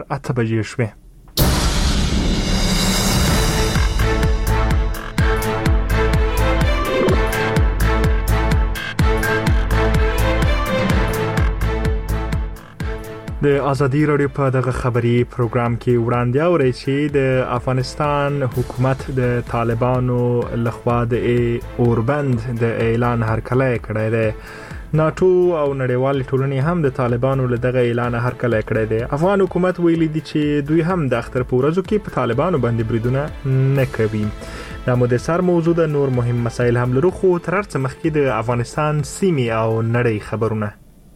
8 بجې شوې. د ازادي رادیو په دغه خبري پروګرام کې وړاندې اوري چې د افغانستان حکومت د طالبانو لخوا د اوربند د اعلان هرکلی کړی دی. ناتو او نړیوال ټولنې هم د طالبانو له دغه اعلان هرکلی کړی دی. افغان حکومت ویلي دی چې دوی هم د اختر په ورځو کې په طالبانو باندې بریدونه نه کوي. دا مو د سر موضوع د نور مهم مسایل هم لرو، خو تر څه مخکې د افغانستان سیمې او نړۍ خبرونه.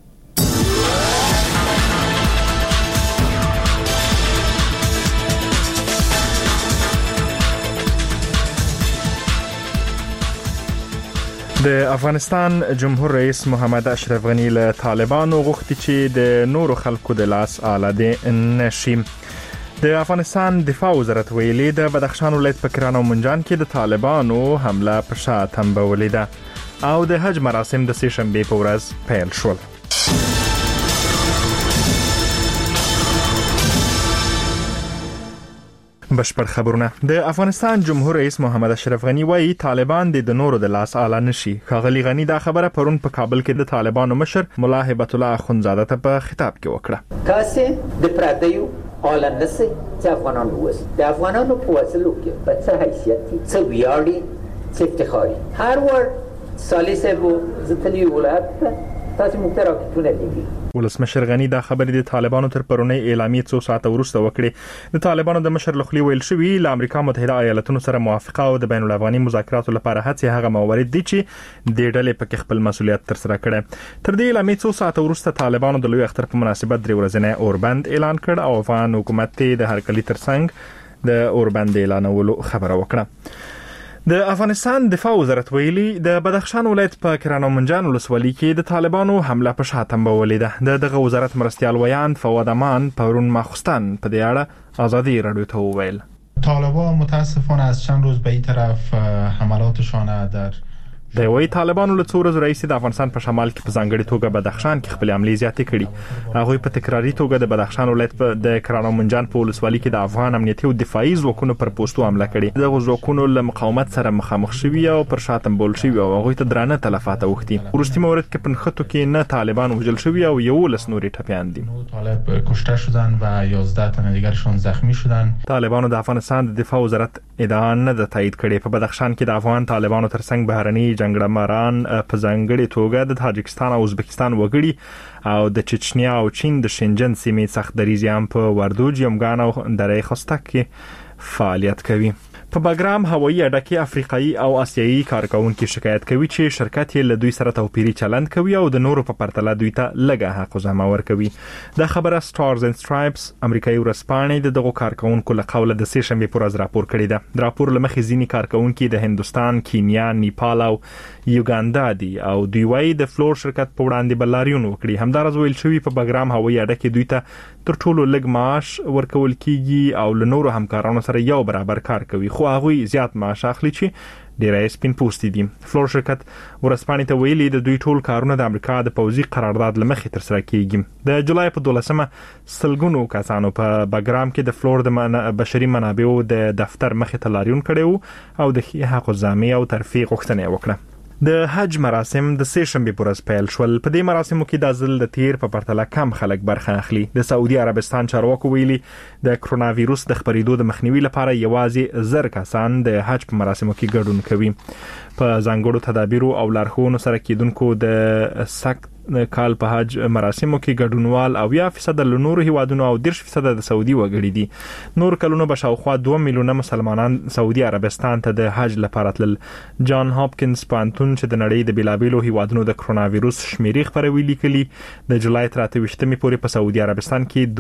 د افغانستان جمهور رئیس محمد اشرف غنی له طالبانو غوښتي چې د نورو خلکو د لاس آلاده نشي. د افغانستان دفاع وزارت ویلي د بدخشان ولایت په کران او منجان کې د طالبانو حمله په شا تنبولې ده او د حج مراسم د سه شنبه په ورځ پیل شول. بشپړ خبرونه. د افغانستان جمهور رئیس محمد اشرف غنی وايي طالبان د نورو د لاس آلا نشي. ښاغلي غنی دا خبره پرون په کابل کې د طالبانو مشر مولا هبت الله اخونزاده ته په خطاب کې وکړه. تاسو د پردیو آلا نسي چې افغانانو وس د افغانانو په وسلو کې په څه حیثیت څه ویاړي څه افتخاري هر ور سالیسه زتلی ولایت تاسو مختار کتونه دي. ولسمشر غنی دا خبرې د طالبانو تر پرونی اعلامیه 2 ساعته وروسته وکړه. د طالبانو د مشر لخوا ویل شوی ل امریکا متحده ایالاتونو سره موافقه او د بین الافغاني مذاکراتو لپاره هڅې هغه موارد دي چې د ډلې په خپل مسولیت تر سره کړي. تر دې اعلامیه 2 ساعته وروسته طالبانو د لوی اختر په مناسبت 3 ورځې اوربند اعلان کړ او افغان حکومت د هرکلی ترڅنګ د اوربند اعلانولو خبره وکړه. د افغانستان دفاع وزارت ویلي د بدخشان ولایت په کران او منجان ولسوالۍ کې د طالبانو حمله په شا تنبولې ده. دغه وزارت مرستیال ویان فواد امان پرون ماخستان په دې اړه ازادي رادیو ته وویل. طالبان متاسفانه از چند روز به این طرف حملاتشان در د وی طالبانو له څو ورځې رئیس د افغانستان په شمال کې په ځانګړي توګه بدخشان کې خپل عملیات زیاتې کړي. هغه په تکراری توګه د بدخشان ولایت په د کران او منجان په ولسوالۍ کې د افغان امنیتي او دفاعي ځواکونو پر پوسټو حمله کړې. دغه ځواکونو له مقاومت سره مخامخ شوي او پر شاتم بول شوي او هغه ته درانه تلفات اوښتي. ورستي مورد کې په نخټو کې نه طالبان وژل شوي او 11 نورې ټپیان دي. طالب کشته شدن و 11 تن دیگرشون زخمی شدن. طالبانو د افغانستان د دفاع وزارت ادعا نه ده تایید کړې. په بدخشان کې د افغان طالبانو ترڅنګ بهرني جنگړه ماران په ځانګړي توګه د تاجکستان او ازبکستان وګړي او د چچنیا او چین د شنجن سیمې سخت دریزي هم په وردوج یمګان او درې خستک کې فعالیت کوي. په باګرام هوایي اډه کې افریقایي او آسیایي کارکونکو شکایت کوي چې شرکت یې له دوی سره توپیري چلند کوي او د نورو په پرتله دوی ته لږه حق زما ورکوي. دا خبره سټارز اند سټرایپس امریکایي ورځپاڼې د دغو کارکونکو له قوله د سه شنبه پر ورځ راپور کړی دی. راپور لمخې ځینی کارکونکو د هندستان، کینیا، نیپال او یوګاندا دي او دوی وايي د فلور شرکت په وړاندې بلاریون وکړي. همدارس ویل شوی په باګرام هوایي اډه کې دوی ته تر ټولو لږ معاش ورکول کیږي او له نورو همکارانو سره یو برابر کار کوي، خو هغه زیات معاش اخلي چې ډیری سپین پوسټ دي. فلور شرکت ورسپانې ته ویلي د دوی ټول کارونه د امریکا د پوځي قرارداد لمخې تر سره کیږي. د جولای په 12مه سلګونو کسانو په باګرام کې د فلور د بشري منابعو د دفتر مخې ته لاریون کړي او د حقوق زمي او ترفیع غوښتنه وکړه. د حج مراسم د سه شنبه پر ورځ پیل شول. په دې مراسمو کې د ځل د تیر په پرتله کم خلک برخه اخلي. د سعودي عربستان چارواکو ویلي د کرونا وایروس د خپرېدو د مخنیوي لپاره یوازې 1000 کسان د حج په مراسمو کې ګډون کوي. په ځانګړو تدابیرو او لارښوونو سره کېدونکو د سخت کال په حج مراسمو کې ګډونوال او 10% له نورو هیوادونو او 10% د سعودي وګړي دي. نور کلونو به شاوخوا 2 میلیونه مسلمانان سعودي عربستان ته د حج لپاره تلل. جان هاپکینز پانتون چې د نړۍ د بیلابیلو هیوادونو د کرونا وایروس شمیرې خبروي لیکلي د جولای 23مې پورې په سعودي عربستان کې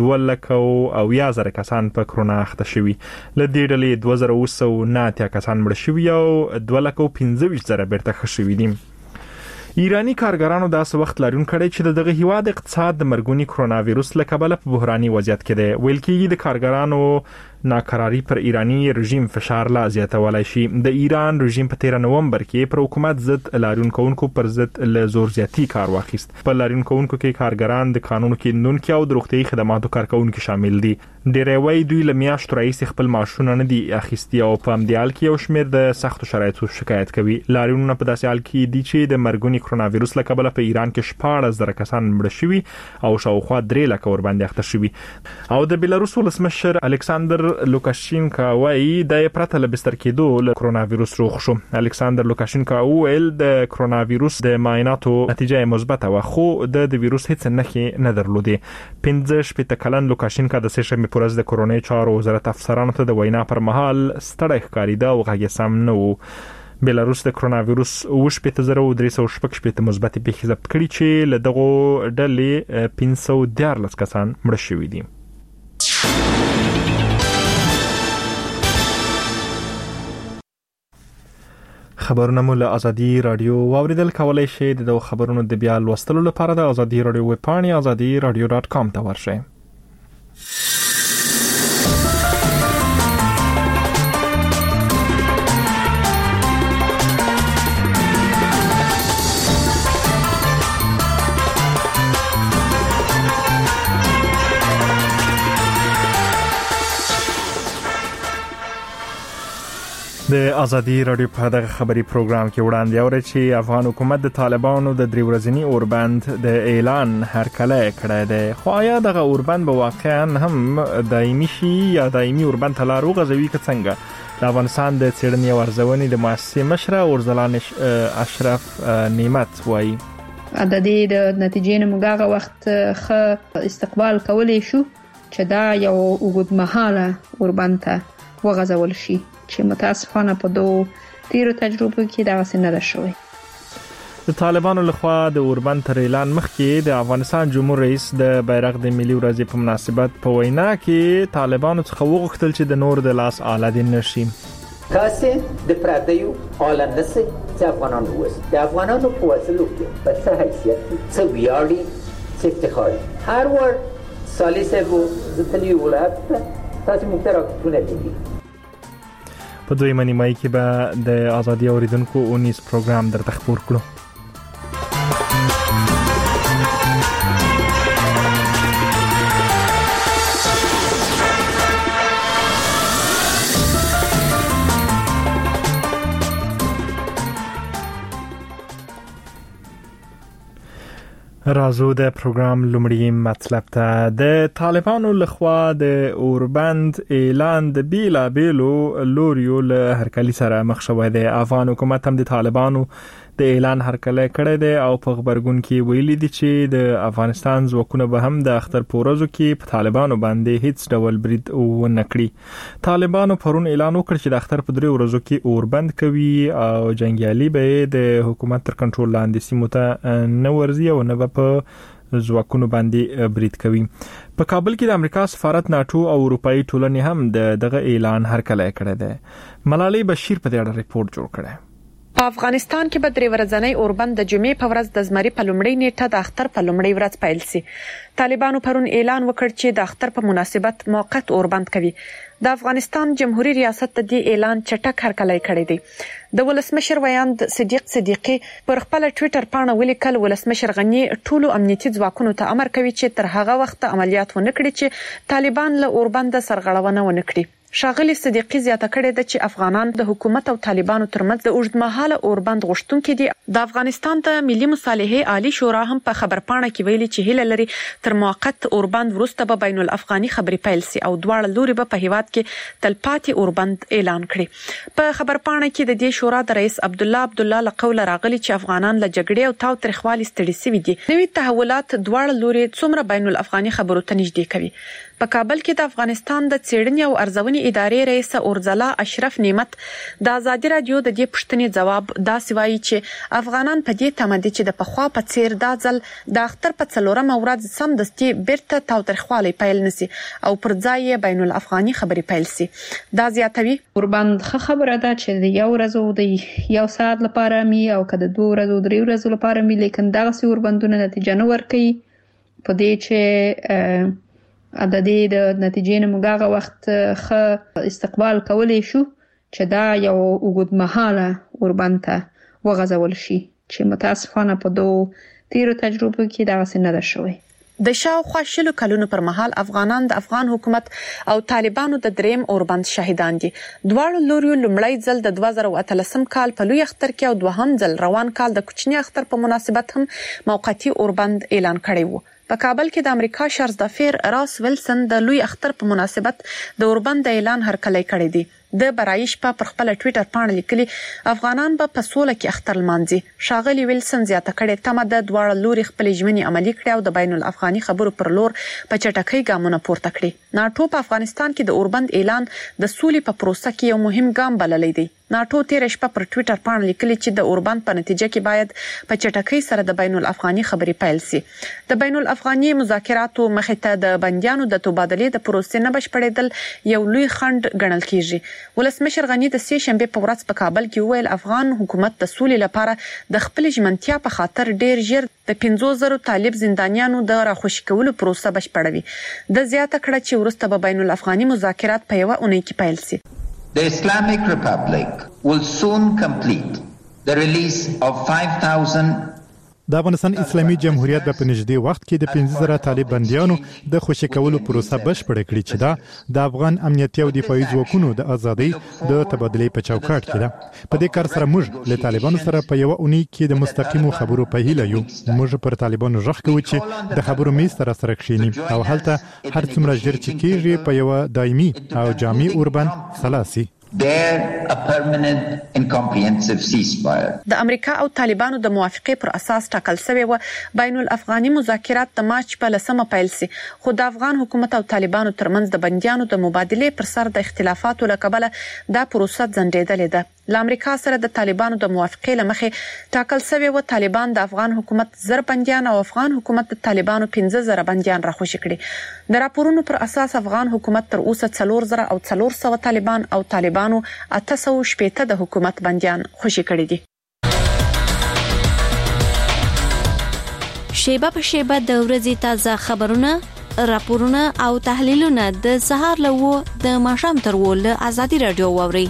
2,000 کسان په کرونا اخته شوي. له دې ډلې 2209 کسان مړ شوي او 2,15,000 بیرته ښه شوي دي. ایرانی کارګرانو داسې وخت لارون کړی چې دغه هیواد اقتصاد د مرګونی کرونا وایروس له کبله په بحراني وضعیت کې دی. ویل کېږي د کارګرانو ناکراری پر ایرانی رژیم فشار لا زیاتولای شي. د ایران رژیم په 13 نومبر کې پر حکومت ضد لاریون کوونکو پر ضد له زور زیاتی کار واخیست. په لاریون کوونکو کې کارګران د قانون کیندونکو او د روغتي خدماتو کارکونکو شامل دي. ډیروي دوی له میاشتو راهیسې خپل معاشونه نه دي اخیستي او په امدیال کې یو شمېر د سختو شرایطو شکایت کوي. لاریونونه په داسې حال کې دي چې د مرګونی کرونا وایروس له کبله په ایران کې 14,000 کسان مړه شوي او شاوخوا 3 لک ور باندې اخته شوي. او د بیلاروس ولسمشر الکساندر لوکاشینکا وایي د پرته له بستر کېدو له کرونا وایروس روغ شو. الکساندر لوکاشینکا ویل د کرونا وایروس د معایناتو نتیجه مثبته و، خو د وایروس هیڅ نښې نه درلودې. 15 کلن لوکاشینکا د سشنبه پرز د کورونای چارو وزارت افسرانو ته د وینا پر مهال ستړی ښکاریده او غږ سم نه و. بیلاروس د کرونا وایروس 83,316 مثبت پیښې ثبت کړي چې له دغه ډلې 514 کسان مړه شوي دي. خبرونه مو له ازادي رادیو واوریدل کولای شئ. د خبرونو د بیا لوستلو لپاره د ازادي رادیو ویب پاڼې azadiradio.com ته ورشئ. د ازادي رادیو په دغه خبري پروګرام کې وړاندې اوري چې افغان حکومت د طالبانو د 3 ورځنی اوربند د اعلان هرکله کړی دی. خو آیا دغه اوربند به واقعا هم دایمي شي یا دایمي اوربند ته لار وغځوي که څنګه؟ د افغانستان د څېړنې او ارزونې د مؤسسې مشره اورزلان اشرف نعمت وایي د دې د نتیجې نه موږ هغه وخت ښه استقبال کولی شو چې دا یو اوږدمهاله اوربند ته وغځول شي چې متاسفانه په دوه تیرو تجربو کې دا څه نه ده شوی. د طالبانو لخوا د اوربند تر اعلان مخکې د افغانستان جمهور رئیس د بیرغ د ملي ورځې په مناسبت په وینا کې طالبانو څخه وغوښتل چې د نور د لاس آله دې نشي. تاسې د پردیو آله نسئ چې افغانان اوسئ. د افغانانو په وسلو کې په څه حیثیت کې څه ویاړي څه افتخاري. هر ور سالي صاحب زه تللی ولایت ته تاسې موږ ته راکټونه دي. په دویمه نیمایي کې به د ازادي اوریدونکو اونیز پروګرام درته خپور کړو. رازو د پروګرام لومړی مطلب ته. د طالبانو لخوا د اوربند اعلان د بیلابیلو لوریو له هرکلي سره مخ شوی دی. افغان حکومت هم د طالبانو د اعلان هرکلی کړی دی او په خبرګون کې ویلي دي چې د افغانستان ځواکونه به هم د اختر په ورځو کې په طالبانو باندې هیڅ ډول برید ونه کړي. طالبانو پرون اعلان وکړ چې د اختر په 3 ورځو کې اوربند کوي او جنگیالي به د حکومت تر کنټرول لاندې سیمو ته نه ورځي او نه په ځواکونو باندې برید کوي. په کابل کې د امریکا سفارت ناتو او اروپאי ټولنې هم دغه اعلان هرکلی کړی دی. ملالۍ بشیر په دې اړه ریپورت جوړ کړی. په افغانستان کې به 3 ورځنی اوربند د جمعې په ورځ د زمري په لومړۍ نیټه د اختر په لومړۍ ورځ پیل شي. طالبانو پرون اعلان وکړ چې د اختر په مناسبت موقت اوربند کوي. د افغانستان جمهوریت ریاست د دې اعلان چټک هرکلی کړی دی. د ولسمشر ویاند صدیق صدیقی پر خپل ټوئیټر باندې ولیکل ولسمشر غنی ټولو امنیتي ځواکونو ته امر کوي چې تر هغه وخت عملیات ونه کړي چې طالبان له اوربند سرغړونه ونه کړي. شاغلی صدیقی زیاته کړې ده چې افغانان د حکومت او طالبانو ترمنځ د اوږدمهاله اوربند غوښتونکي دي. د افغانستان د ملي مصالحې عالی شورا هم په خبرپاڼه کې ویلي چې هیله لري تر موقت اوربند وروسته به بین الافغاني خبري پیل شي او دواړه لوري به په هیواد کې تلپاتې اوربند اعلان کړي. په خبرپاڼه کې د دې شورا د رئیس عبدالله له قوله راغلي چې افغانان له جګړې او تاو تریخوالي ستړي شوي دي. نوي تحولات دواړه لوري څومره بین الافغاني خبرو ته نږدې کوي. په کابل کې د افغانستان د څېړنې او ارزونې ادارې رئیس اورزلا اشرف نعمت د ازادي رادیو د دې پوښتنې جواب داسې وایي چې افغانان په دې تمه دي چې د پخوا په څیر دا ځل د اختر په 4مه ورځ سمدستي بیرته تاوتریخوالی پیل نشي او پر ځای یې بین الافغاني خبري پیل شي. دا زیاتوي اوربند خبره ده چې د یو ورځو د یو ساعت لپاره می او کده 2 ورځو 3 ورځو لپاره می، لیکن دغه اوربندونه نتیجه نه ورکوي په دې چې د دې د نتیجې نه موږ هغه وخت ښه استقبال کولی شو چې دا یو اوږدمهاله اوربند ته وغځول شي چې متاسفانه په دوه تیرو تجربو کې دغسې نه ده شوی. د شاوخوا 20 کلونو پر مهال افغانان د افغان حکومت او طالبانو د دریم اوربند شاهدان دي. دواړو لوریو لومړی ځل د 2013 کال په لوی اختر کې او دوهم ځل روان کال د کوچني اختر په مناسبت هم موقتی اوربند اعلان کړی وو. په کابل کې د امریکا شهردافیر راس ویلسن د لوی اختر په مناسبت د اوربند اعلان هرکلی کړی دی. د برایش په خپل ټوئیټر باندې لیکلي افغانان به په سوله کې اختر لمانځي. شاغلی ویلسن زیاته کړې تمه د دواړو لوري خپل ژمنې عملي کړې او د بین الافغاني خبرو پر لور په چټکۍ ګامونه پورته کړي. ناټو په افغانستان کې د اوربند اعلان د سولې په پروسه کې یو مهم ګام بللی دی. ناټو تیر شپه پر ټوئیټر باندې لیکلي چې د اوربند په نتیجه کې باید په چټکۍ سره د بین الافغاني خبرې پیل شي. د بین الافغاني مذاکراتو مخې ته د بندیانو د تبادلې د پروسې نه بشپړېدل یو لوی خنډ ګڼل کیږي. ولسمشر غنی د سې شنبه په ورځ په کابل کې ویل افغان حکومت د سولې لپاره د خپل ژمنتیا په خاطر ډیر ژر د 50,000 طالب زندانیانو د راخوشي کولو پروسه بشپړوي. د زیاته کړه چې ورسته به بین الافغاني مذاکرات په یو اونۍ کې پیل شي. The Islamic Republic will soon complete the release of 5,000 د افغانستان اسلامي جمهوریت په نږدې وخت کې د 15,000 طالب بندیانو د خوشي کولو پروسه بشپړه کړې چې دا د افغان امنیتي او دفاعي ځواکونو د ازادۍ د تبادلې په چوکاټ کې ده. په دې کار سره موږ له طالبانو سره په یو اونۍ کې د مستقیمو خبرو په هیله یو. موږ پر طالبانو غږ کوو چې د خبرو میز سره کښیني او هلته هر څومره ژر چې کېږي په یو دایمي او جامع اوربند خلاصي. a permanent and comprehensive ceasefire. د امریکا او طالبانو د موافقې پر اساس ټاکل شوی و بین الافغاني مذاکرات د مارچ په 10 پیل شي. خو د افغان حکومت او طالبانو ترمنځ د بندیانو د مبادلې پر سر د اختلافاتو له کبله دا پروسه ځنډېدلې ده. له امریکا سره د طالبانو د موافقې لمخې ټاکل شوی و طالبان د افغان حکومت 1000 بنديان او افغان حکومت د طالبانو 15,000 بنديان راخوشي کړي. د راپورونو پر اساس افغان حکومت تر اوسه 4,000 او 400 طالبان او طالبانو 860 د حکومت بنديان خوشي کړي دي. شیبه په شیبه د ورځې تازه خبرونه، راپورونه او تحلیلونه د سهار له د ماښام تر ول آزادي رادیو ووري.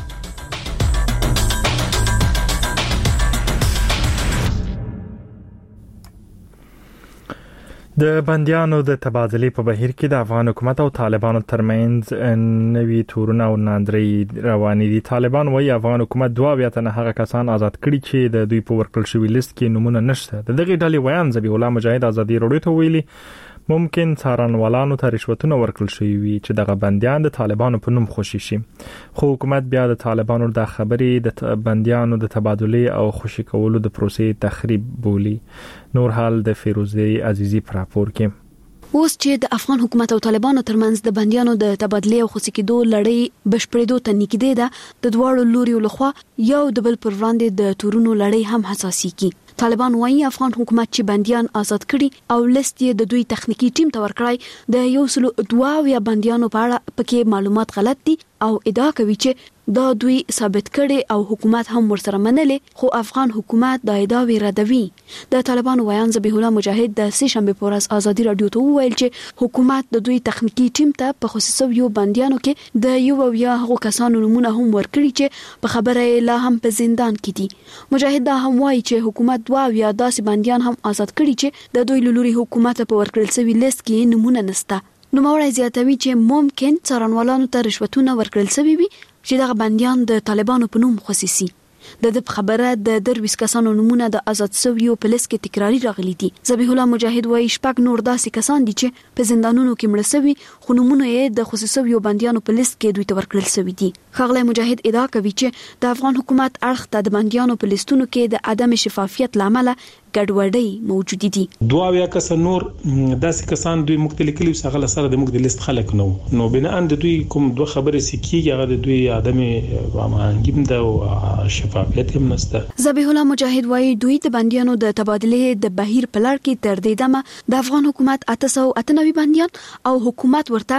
د بندیانو د تبادلې په بهیر کې د افغان حکومت او طالبانو ترمنځ نوي تورونه او ناندري روانې دي. طالبان وايي افغان حکومت 22 تنه هغه کسان آزاد کړي چې د دوی په ورکړل شوی لیست کې نمونه نشته. د دغه ډلې ویان ذبیح الله مجاهد ازادي رادیو ته ویلي ممکن څارنوالانو ته رشوتونه ورکړل شوی وي چې دغه بندیان د طالبانو په نوم خوشي شي. خو حکومت بیا د طالبانو د خبرې د بندیانو د تبادلې او خوشي کولو د پروسې تخریب بولی. نور حال د فیروزی عزیزی پر راپور کې. اوس چې د افغان حکومت او طالبانو ترمنځ د بندیانو د تبادلې او خوشي کېدو لړۍ بشپړېدو ته نږدې ده، د دواړو لوريو لخوا یو د بل پر وړاندې د تورونو لړۍ هم حساسي کی. طالبان وايي افغان حکومت چې بنديان آزاد کړي او لیست یې د دوی تخنیکی ټیم ته ورکړای د 102 بنديانو په اړه پکې معلومات غلط دي او ادعا کوي چې دا دوی ثابت کړي او حکومت هم ورسره منلې، خو افغان حکومت دا ادعا ردوي. د طالبانو ویان ذبیح الله مجاهد د سې شنبه په ورځ ازادي رادیو ته وویل چې حکومت د دوی تخنیکی ټیم ته په خصوصي یو بنديانو کې د یو یا هغو کسانو نمونه هم ورکړي چې په خبره لا هم په زندان کې دي. مجاهد دا هم وایي چې حکومت یا داسې بنديان هم آزاد کړي چې د دوی لوري حکومت په ورکړل شوی لیست کې نمونه نشته. نوموړی زیاتوي چې ممکن څارنوالانو ته رشوتونه ورکړل شوی وي چې دغه بنديان د طالبانو په نوم خصيصي. د خبره د 23 کسانو نمونه د آزاد شویو په لیست کې تکراری راغلي دي. ذبیح الله مجاهد وايي شپږ نور داسې کسان دي چې په زندانونو کې مړ شوي، خو نمونه یې د خصوصي بنديانو په لیست کې دوی ته ورکړل شوی دي. ښاغلی مجاهد ادعا کوي چې د افغان حکومت اړخ ته د بنديانو په لیستونو کې د عدم شفافیت لامل ګډوډي موجود دي. 22 کس نور داسې کسان دوی مختلف کلیو څخه سره د مختلف لیست خلک نو بناء د دوی کوم دوه خبرې سکیږي هغه د دوی عدم امانګیم د شفافیت هم نشته. ذبیح الله مجاهد وايي دوی د بنديانو د تبادلې د بهیر په لړ کې تر دې دمه د افغان حکومت 898 بنديان او حکومت ورته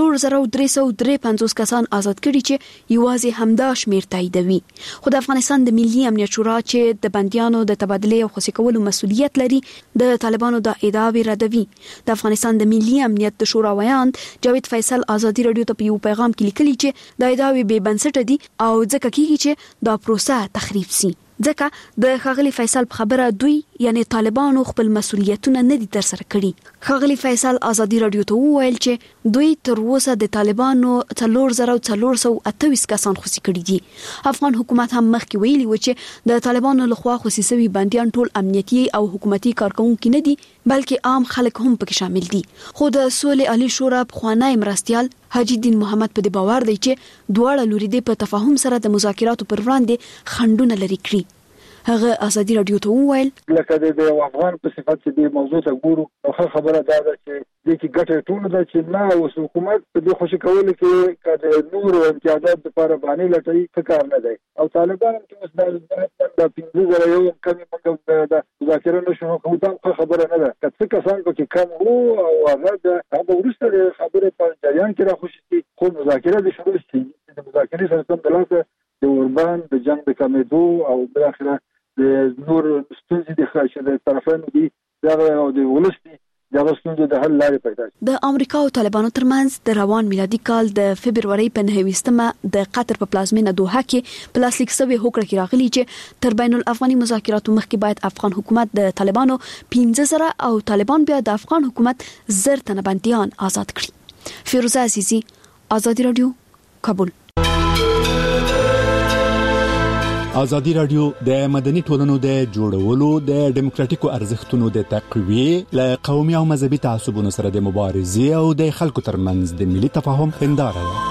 4353 کسان آزاد کړي چې یوازې همدا شمیر تاییدوي. خو د افغانستان د ملي امنیت شورا چې د بنديانو د تبادلې او خوشي کولو کولو مسؤلیت لري. د طالبانو د ادعاوې ردوي. د افغانستان د ملي امنیت د شورا ویاند جاوید فیصل ازادي رادیو ته په یو پیغام کې لیکلي چې د ادعاوې بې بنسټه دي او ځکه کېږي چې دا پروسه تخریب سي. ځکه د خاغلی فیصل په خبره دوی یعنی طالبانو خپل مسؤلیتونه نه دي تر سره کړي. خاغلی فیصل ازادي رادیو ته وویل چې دوی تر اوسه د طالبانو 4428 کسان خوشي کړي دي. افغان حکومت هم مخکې ویلي و چې د طالبانو لخوا خوشي شوي بنديان ټول امنیتي او حکومتي کارکونکي نه دي بلکې عام خلک هم پکې شامل دي. خو د سولې عالی شورا پخوانی مرستيال حاجی دین محمد په دې باور دی چې دواړه لوري د په تفاهم سره د مذاکراتو پر وړاندې خنډونه لري کړی. هغه ازادي رادیو ته وویل لکه د افغان په صفت چې د موضوع ته ګورو نو خبره دا ده چې د کی ګټه ټول ده چې نه اوس حکومت په دې خوشی کول کې کله نور امتیازات لپاره باندې لټي کار نه دی او طالبان چې اوس د 15 یو کمی موږ د مذاکره نشو کوو خبره نه ده چې کسان کې کم وو او هغه ورسره خبره په جریان کې را خوشي خو مذاکره د شروع شي د مذاکره سره کوم دلته د اوربان د جنگ د کمیدو او بل اخره د نور ستونزې د خاصه د طرفانو دي دا او د ولستي د ستونزې د حل لارې پیدا شي. د امریکا او طالبانو ترمنځ د روان میلادي کال د فبرवरी په 9 د قطر په پلازمینه دوحه کې پلاسلیک سوي هوکړه کې راغلي چې تر بین الافغاني مذاکراتو مخکې باید افغان حکومت د طالبانو 15000 او طالبان بیا د افغان حکومت 1000 تنه بنديان آزاد کړي. فیروزه عزیزی، ازادي رادیو، کابل. ازادي رادیو د مدني ټولنو د جوړولو د ډیموکراتیکو ارزښتونو د تقویې له قومي او مذهبي تعصبونو سره د مبارزې او د خلکو ترمنځ د ملي تفاهم هنداره ده.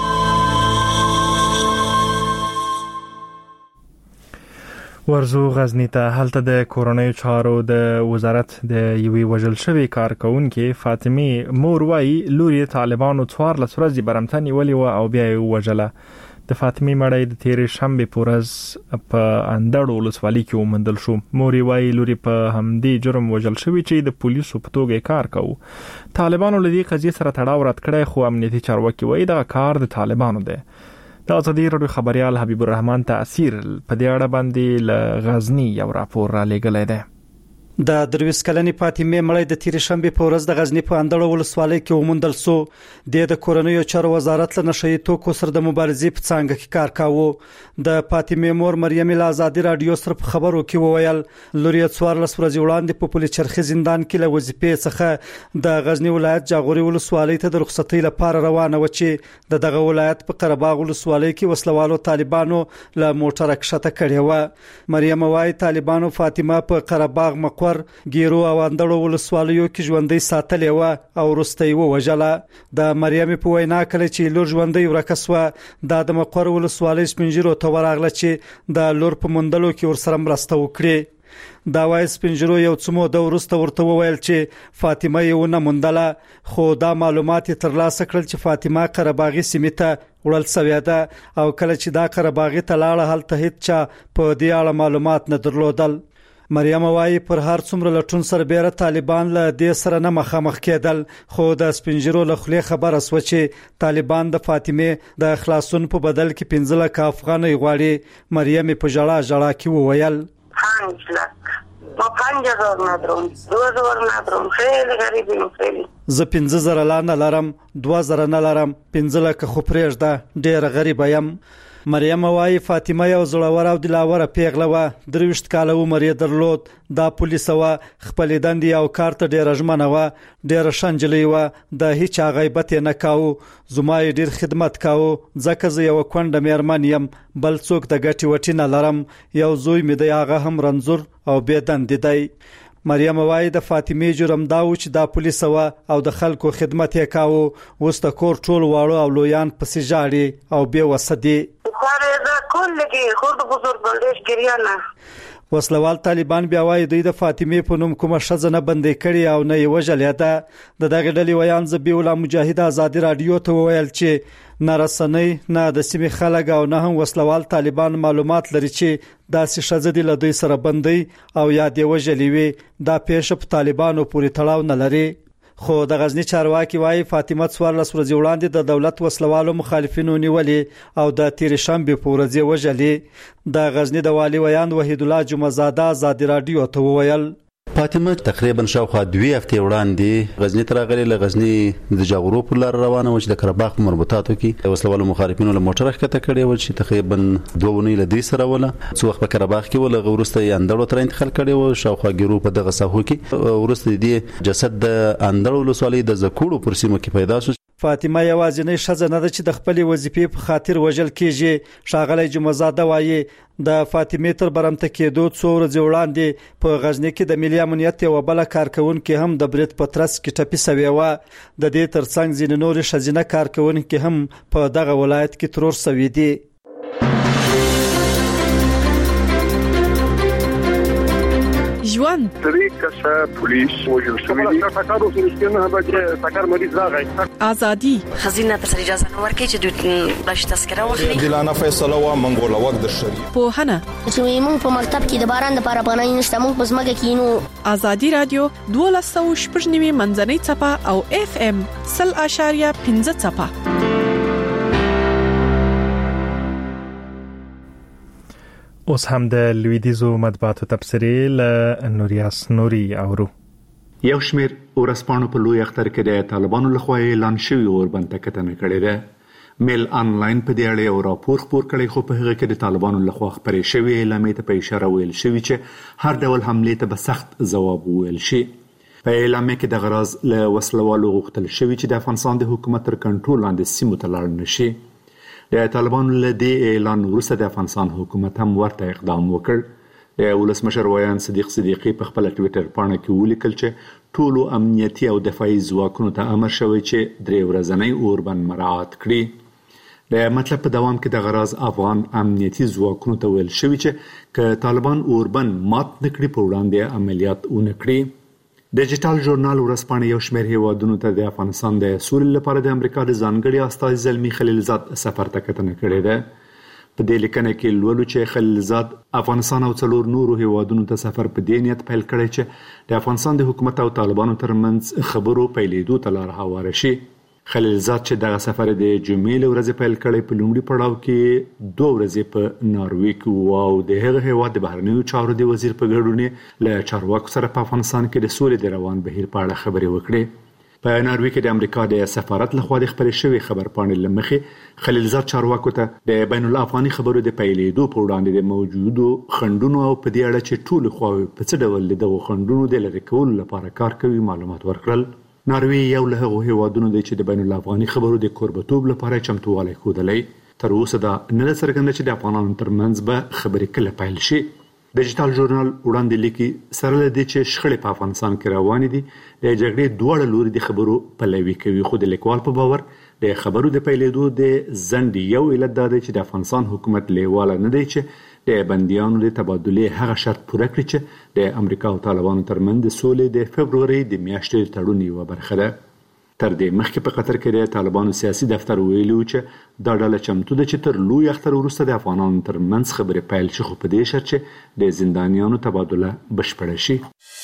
ورزو غزنی ته هلته د کورونی چارو د وزارت د یوې وژل شوی کارکونکو فاطمه مور وای لوري طالبانو 14 ورځې برمتنی ولي او بیا وژله. د فاطمه مړی د تیرې شنبه پورز په اندړ ولسوالۍ کې ومندل شو. موري وای لوري په همدې جرم وژل شوی چې د پولیسو په توګه کار کوي. طالبانو لدی قضیه سره تړاو رات کړی خو امنیتي چارواکي وای دا کار د طالبانو دی. د ازادي رادیو خبريال حبیب الرحمن تاثیر په دې اړه باندې ل غزنی یو راپور را لګلای دی. د درویس کلنې فاطمه مړی د تیر شنبه په ورځ د غزنی په اندړ ولسوالۍ کې ومندل سو. د کورنیو چارو وزارت له نشئی توکو سره د مبارزې په څنګه کې کار کاوه. د فاطمه مور مریم له ازادي رادیو سره په خبرو کې وویل لوري 14 ورځې وړاندې په پولیس چرخي زندان کې له وظیفې څخه د غزنی ولایت جاغوري ولسوالۍ ته د رخصتۍ لپاره روانه و چې دغه ولایت په قرهباغ ولسوالۍ کې وسلوالو طالبانو له موټر کښته کړی و. مریم وايي طالبانو فاطمه په قرهباغ مقر ګیرو او اندړو ولسوالیو کې ژوندۍ ساتلې و او رستۍ وژله. د مریم په وینا کله چې لور ژوندۍ ورکسوه د مقر ولسوالۍ سپنجرو ته ورغله چې د لور په مندلو کې ورسره مرسته وکړي. دا وایي سپنجرو یو څه موده وروسته ورته وویل چې فاطمه یې نه موندله خو دا معلومات ترلاسه کړل چې فاطمه قرهباغي سیمې ته وړل شوې ده او کله چې دا قرهباغي ته لاړه هلته هیڅ چا په دې اړه معلومات نه درلودل. مریم وايي پر هر څومره لټون سره بیره طالبان له دې سره نه مخامخ کېدل خو د سپنجرو له خلې خبره سو چې طالبان د فاطمه د خلاصون په بدل کې 15 لک افغانۍ غواړي. مریم په جړه کې وویل ما 5000 ندارم 2000 ندارم خیلی غریبیم خیلی زه 15000 لا نه لرم 2000 نه لرم 15 لک خو پرېږده ډېر غریب یم. مریم وايي فاطمه یو زړور او دلاوره پیغله و 23 کال عمر یې درلود. دا پولیس و خپل دندې او کار ته ډېر ژمنه و ډېر شنجلې و د هیڅ غیبت نه کاوه. زما یې ډېر خدمت کاوه ځکه زه یو کونډه مېرمن یم بل څوک د ګټي وټی نه لرم. یو زوی مې دی هغه هم رنځور او بې دندې دی. مریم وايي د فاطمه جرم دا و چې دا پولیس و او د خلکو خدمت یې کاوه. اوس د کور ټول واړو او لویان پسې جاړي او بې وسدي. وسلوال طالبان بیا وايي دوی د فاطمه په نوم کومه شزنه بندي کړي او نه یې وژلې ده. د دغه ډلې ویان زبی الله مجاهد ازادي رادیو ته ویل چې نه رسنۍ نه د سیمې خلک او نه هم وسلوال طالبان معلومات لري چې داسې شزدي له دوی سره بندي او یا دی وژلې وي. دا پیښه په طالبانو پورې تړاو نه لري. خو د غزنی چارواکي وايي فاطمه 14 ورځې وړاندې د دولت وسلوالو مخالفینو نیولې او د تیر شنبه په ورځ وژلې. د غزنی د والی ویان وحید الله جمعزاده ازادي رادیو ته وویل فاطمه تقریبا شاوخوا 2 هفتې وړاندې غزنی ته راغلي. له غزنی د جاغورو په لار روانه و چې د قرهباغ په مربوطاتو کې وسلوالو مخالفینو له موټر ښکته کړی و چې تقریبا 2 ونې له دوی سره وله. څو وخت په قرهباغ کې ول غورسته یې اندړو تر انتقال کړی و. شاوخوا ګیرو په دغه ساحو کې ورسته دې جسد د اندړو ولسوالۍ د زکوړو پر سیمه کې پیدا شو. فاطمه یوازینۍ ښځه نه ده چې د خپل وظیفې په خاطر وژل کیږي. ښاغلی جمعزاده وایي د فاطمه تر برمته کېدو څو ورځې وړاندې په غزنی کې د ملي امنیت یو بل کارکونکو هم د برید پترس کې ټپي سوی و. د دې ترڅنګ ځینې نور ښځینه کارکونکو هم په دغه ولایت کې ترور سوي دي. ژوند طریقه پولیس وجل شوی فقط وسنه به سکر مریض راغی. ازادي خزینه تر اجازه ورکړي چې دوی باش تذکره واخلي. دلانه فیصله و منګول وخت د شری په هنه چې موږ په مرتب کې د باران لپاره پناه نشته. موږ په زمګه کې نو ازادي رادیو 12.9 منځنۍ چپه او FM 0.5 چپه. اوس هم د لویدیزو مطبوعاتو تبصرې له نوریاس نوري اورو. یو شمېر ورسپانو په لوی اختر کې د طالبانو لخوا اعلان شوی اوربند کتنه کړې ده. میل انلاین په دې اړه یو راپور خپور کړی خو په هغه کې د طالبانو لخوا خبرې شوی اعلامیه ته په اشاره ویل شوی چې هر ډول حمله ته به سخت ځواب ویل شي. په اعلامیه کې د غراض له وسلوالو غوښتل شوی چې د افغانستان د حکومت تر کنټرول لاندې سیمو ته لاړ نشي. د طالبانو له دې اعلان وروسته د افغانستان حکومت هم ورته اقدام وکړ. د ولسمشر ویان صدیق صدیقی په خپل ټوئیټر پاڼه کې ولیکل چې ټولو امنیتي او دفاعي ځواکونو ته امر شوی چې 3 ورځنی اوربند مراعات کړي. د مطلب په دوام کې د غراض افغان امنیتي ځواکونو ته ویل شوی چې ک طالبان اوربند مات نکړي په وړاندې عملیات ونکړي. ډیجیټل ژورنال ورځپاڼه یو شمېر هیوادونو ته د افغانستان د سولې لپاره د امریکا د ځانګړي استازي زلمی خلیلزاد سفر ته کتنه کړې ده. په دې لیکنه کې لولو چې خلیلزاد افغانستان او 4 نورو هیوادونو ته سفر په دې نیت پیل کړی چې د افغانستان د حکومت او طالبانو ترمنځ خبرو پیلېدو ته لار هواره شي. خلیلزاد چې دغه سفر د جمعې له ورځې پیل کړی په لومړي پړاو کې 2 ورځې په ناروې کې او د هغه هیواد د بهرنیو چارو د وزیر په ګډون له چارواکو سره په افغانستان کې د سولې د روان بهیر په اړه خبرې وکړې. په ناروې کې د امریکا د سفارت لخوا د خبرې شوی خبر پاڼې لمخې خلیلزاد چارواکو ته د بین الافغاني خبرو د پیلېدو په وړاندې د موجودو خنډونو او په دې اړه چې ټول خواوې په څه ډول دغه خنډونو د لرې کولو لپاره کار کوي معلومات ورکړل. ناروې یو له هغو هیوادونو دی چې د بین الافغاني خبرو د کوربتوب لپاره چمتووالی ښودلی. تر اوسه دا نه ده څرګنده چې د افغانانو ترمنځ به خبرې کله پیل شي. ډیجیټل ژورنال وړاندې لیکي سره له دې چې شخړې په افغانستان کې روانې دي د جګړې دواړه لوري د خبرو پلوي کوي. خو د لیکوال په باور د خبرو د پیلېدو د ځنډ یو علت دا دی چې د افغانستان حکومت لیواله نه دی چې د بندیانو د تبادلې هغه شرط پوره کړي چې د امریکا او طالبانو ترمنځ د سولې د فبروري د میاشتې تړون یوه برخه ده. تر دې مخکې په قطر کې د طالبانو سیاسي دفتر ویلي و چې دا ډله چمتو ده چې تر لوی اختر وروسته د افغانانو ترمنځ خبرې پیل شي، خو په دې شرط چې د زندانیانو تبادله بشپړه شي.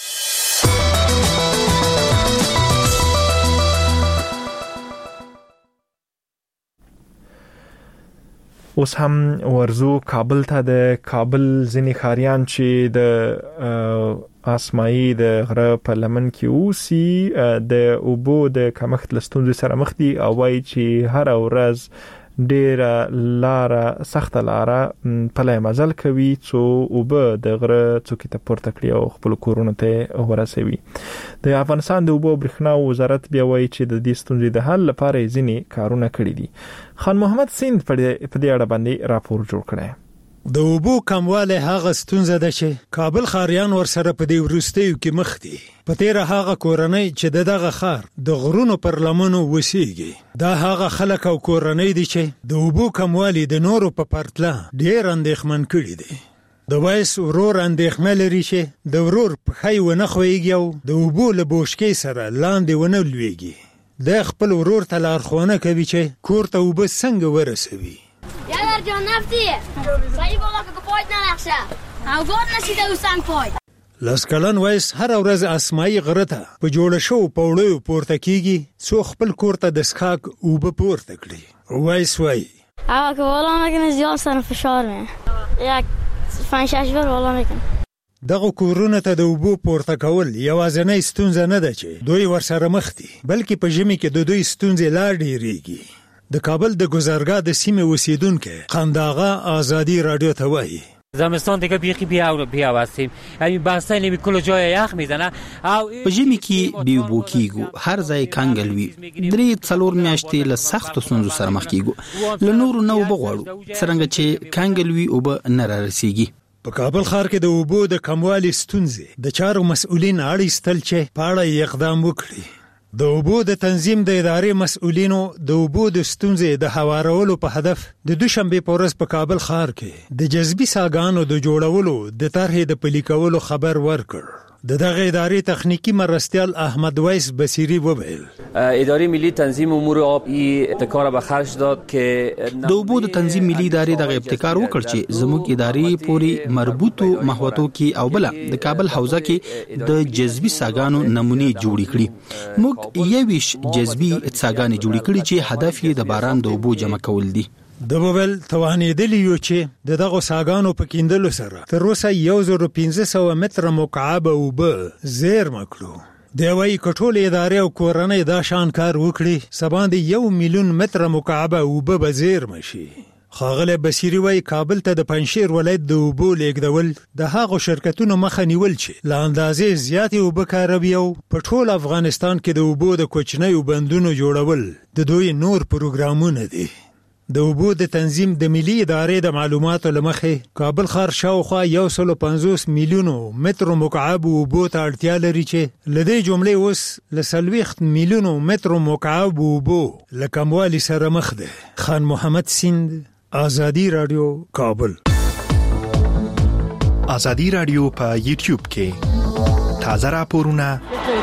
اوس هم ورزو کابل ته. د کابل ځینې ښاریان چې د اسماعي د غره په لمن کې اوسي د اوبو د کمښت له ستونزې سره مخ دي او وایي چې هر ورځ ډیره لاره سخته لاره پلی مزل کوي څو اوبه د غره څوکې ته پورته کړي او خپل کورونو ته ورسوي. د افغانستان د اوبو او برېښنا وزارت بیا وایي چې د دې ستونزې د حل لپاره ځینې کارونه کړي دي. خان محمد سیند په دې اړه باندې راپور جوړ کړی. د اوبو کموالی هغه ستونزه ده چې کابل ښاریان ورسره په دې وروستیو کې مخ دي. په تیره هغه کورنۍ چې دغه ښار د غرونو پر لمنو وسیږي. دا هغه خلک او کورنۍ دي چې د اوبو کموالی د نورو په پرتله ډېر اندېښمن کړي دي. د وایس ورور اندېښنه لري چې د ورور پښی ونه خویږي او د اوبو له بوشکې سره لاندې ونه لویږي. د خپل ورور ته لارښوونه کوي چې کور ته اوبه څنګه ورسوي. یادر جان نفتی صحیح بالا که پایت نلخشه او گاد نشیده او سنگ پای. لسکلن وایس هر ورځ اسماعي غره ته په جوړه شو پوړیو پورته کیږي څو خپل کور ته د سکاک اوبه پورته کړي. وایس وایي که والا میکنه زیاد سر فشار یک 5-6 بار والا میکنه. دغه کورونه ته د اوبو پورته کول یوازینۍ ستونزه نه ده چې دوی ورسره مخ دي، بلکې په ژمي کې د دوی ستونزې لا ډېریږي. د کابل د گذرګاه د سیمې اوسیدونکو خنداغه آزادی رادیو ته وایي زمستان دیگه بیخی بیا واسیم، یعنی بحثای نمی کل جای یخ میزنه. په ژمي کې بیوبو کیږو، هر ځای کنګل وي، 3-4 میاشتې له سختو ستونزو سره مخ کیږو، له نورو نه اوبه غواړو، څرنګه چې کنګل وي اوبه نه رارسیږي. په کابل ښار کې د اوبو د کموالي ستونزې د چارو مسؤلین اړ ایستل چې په اړه اقدام وکړي. د اوبو د تنظیم د ادارې مسؤلینو د اوبو د ستونزې د هوارولو په هدف د دوشنبه په ورځ په کابل ښار کې د جذبي ساګانو د جوړولو د طرحې د پلي کولو خبر ورکړ. دغه ادارې تخنیکی مرستیال احمد ویس بصیری وویل اداره ملی تنظیم امور آب این ابتکار به خرج داد که د اوبو د تنظیم ملی ادارې دغه ابتکار وکړ چې زموږ ادارې پوری مربوطو محوطو کې او بل د کابل حوزه کې د جذبي ساګانو نمونه جوړې کړي. موږ 21 جذبي ساګانې جوړې کړې چې هدف یې د باران د اوبو جمع کول دي. د بوبل توانېدلی یو چې دغه ساګانو په کیندلو سره تر اوسه 1500 متره مکعب اوبه زیرمه کړو. د وای کټول ادارې او کورنۍ دا شان کار وکړي سباندې 1 میلیون متره مکعب اوبه به زیرمه شي. خاغله بصیری وای کابل ته د پنځشیر ولایت د اوبو لیږدول د هغو شرکتونو مخه نیول چې له اندازې زیاتې اوبه کاروي او په ټول افغانستان کې د اوبو د کوچنیو بندونو جوړول د دوی نور پروګرامونه دي. د اوبو د تنظیم د ملي ادارې د معلوماتو لمخې کابل ښار شاوخوا 150 میلیونو مترو مکعب اوبو ته اړتیا لري چې لدې جملې اوس ل 40 میلیونو مترو مکعب اوبو له کموالي سره مخ ده. خان محمد سیند، آزادی رادیو، کابل. آزادی رادیو په یوټیوب کې تازه راپورونه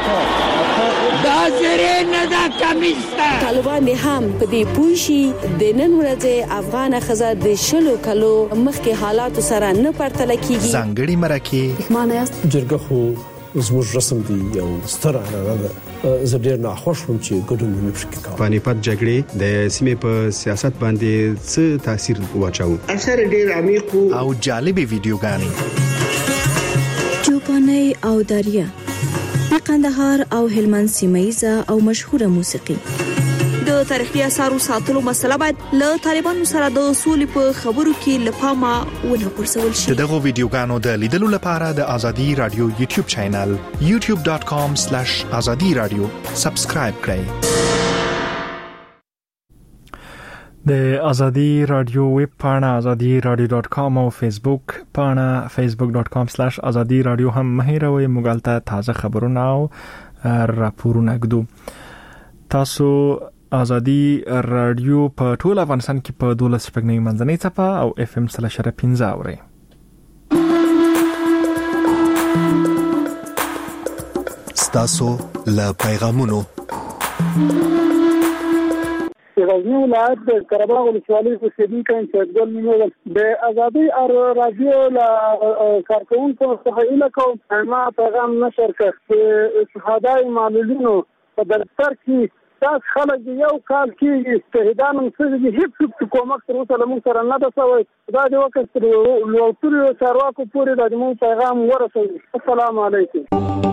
طالبان هم په دې پوښي د نن ورځې افغان خزه د شلو کلو مخکې حالات سره نه پرتل کیږي. ځانګړي مرکه معنی جرګه خو زموږ رسم دی او ستره نه ده. زه ډیر ناخوښ وم چې ګډون مې پکې کاوه. پانیپت جګړې د سیمې په سیاست باندې څه تاثیر واچاو؟ اثر ډیر عمیق او جالبې ویډیوګانې چوپاني او دریا د قندهار او هلمند سیمایزه او مشهوره موسیقي. د تاریخي اثارو ساتلو مسله باید له طالبانو سره د اصول په خبرو کې لپاره ونه پرسول شي. دغه ویډیوګانو د لیدلو لپاره د آزادی رادیو یوټیوب چینل youtube.com/azadiradio سبسکرایب کړئ. د آزادی رادیو ویب پاڼه azadiradio.com او فیسبوک پاڼه facebook.com/azadiradio هم مهیروي. موږ تازه خبرونه او راپورونه ګدو. تاسو آزادی رادیو په ټول افغانستان کې په 12 شپږنۍ منځنۍ څپه او FM 3.15 اوري. ستاسو له پیغامونو غزنی ولایت د قرهباغ ولسوالۍ په سیدی کې شهادت نیول د آزادی رادیو لا کارکونکو څخه الکو ما پیغام نشر کړ. شهادای معلولینو په دفتر کې تاسو خلک یو کال کې استهدان مسجد هیڅ کومک تر اوسه موږ سره نه ده شوی. دا د وخت لوړتري چارواکو پورې د موږ پیغام ورسوي. السلام علیکم.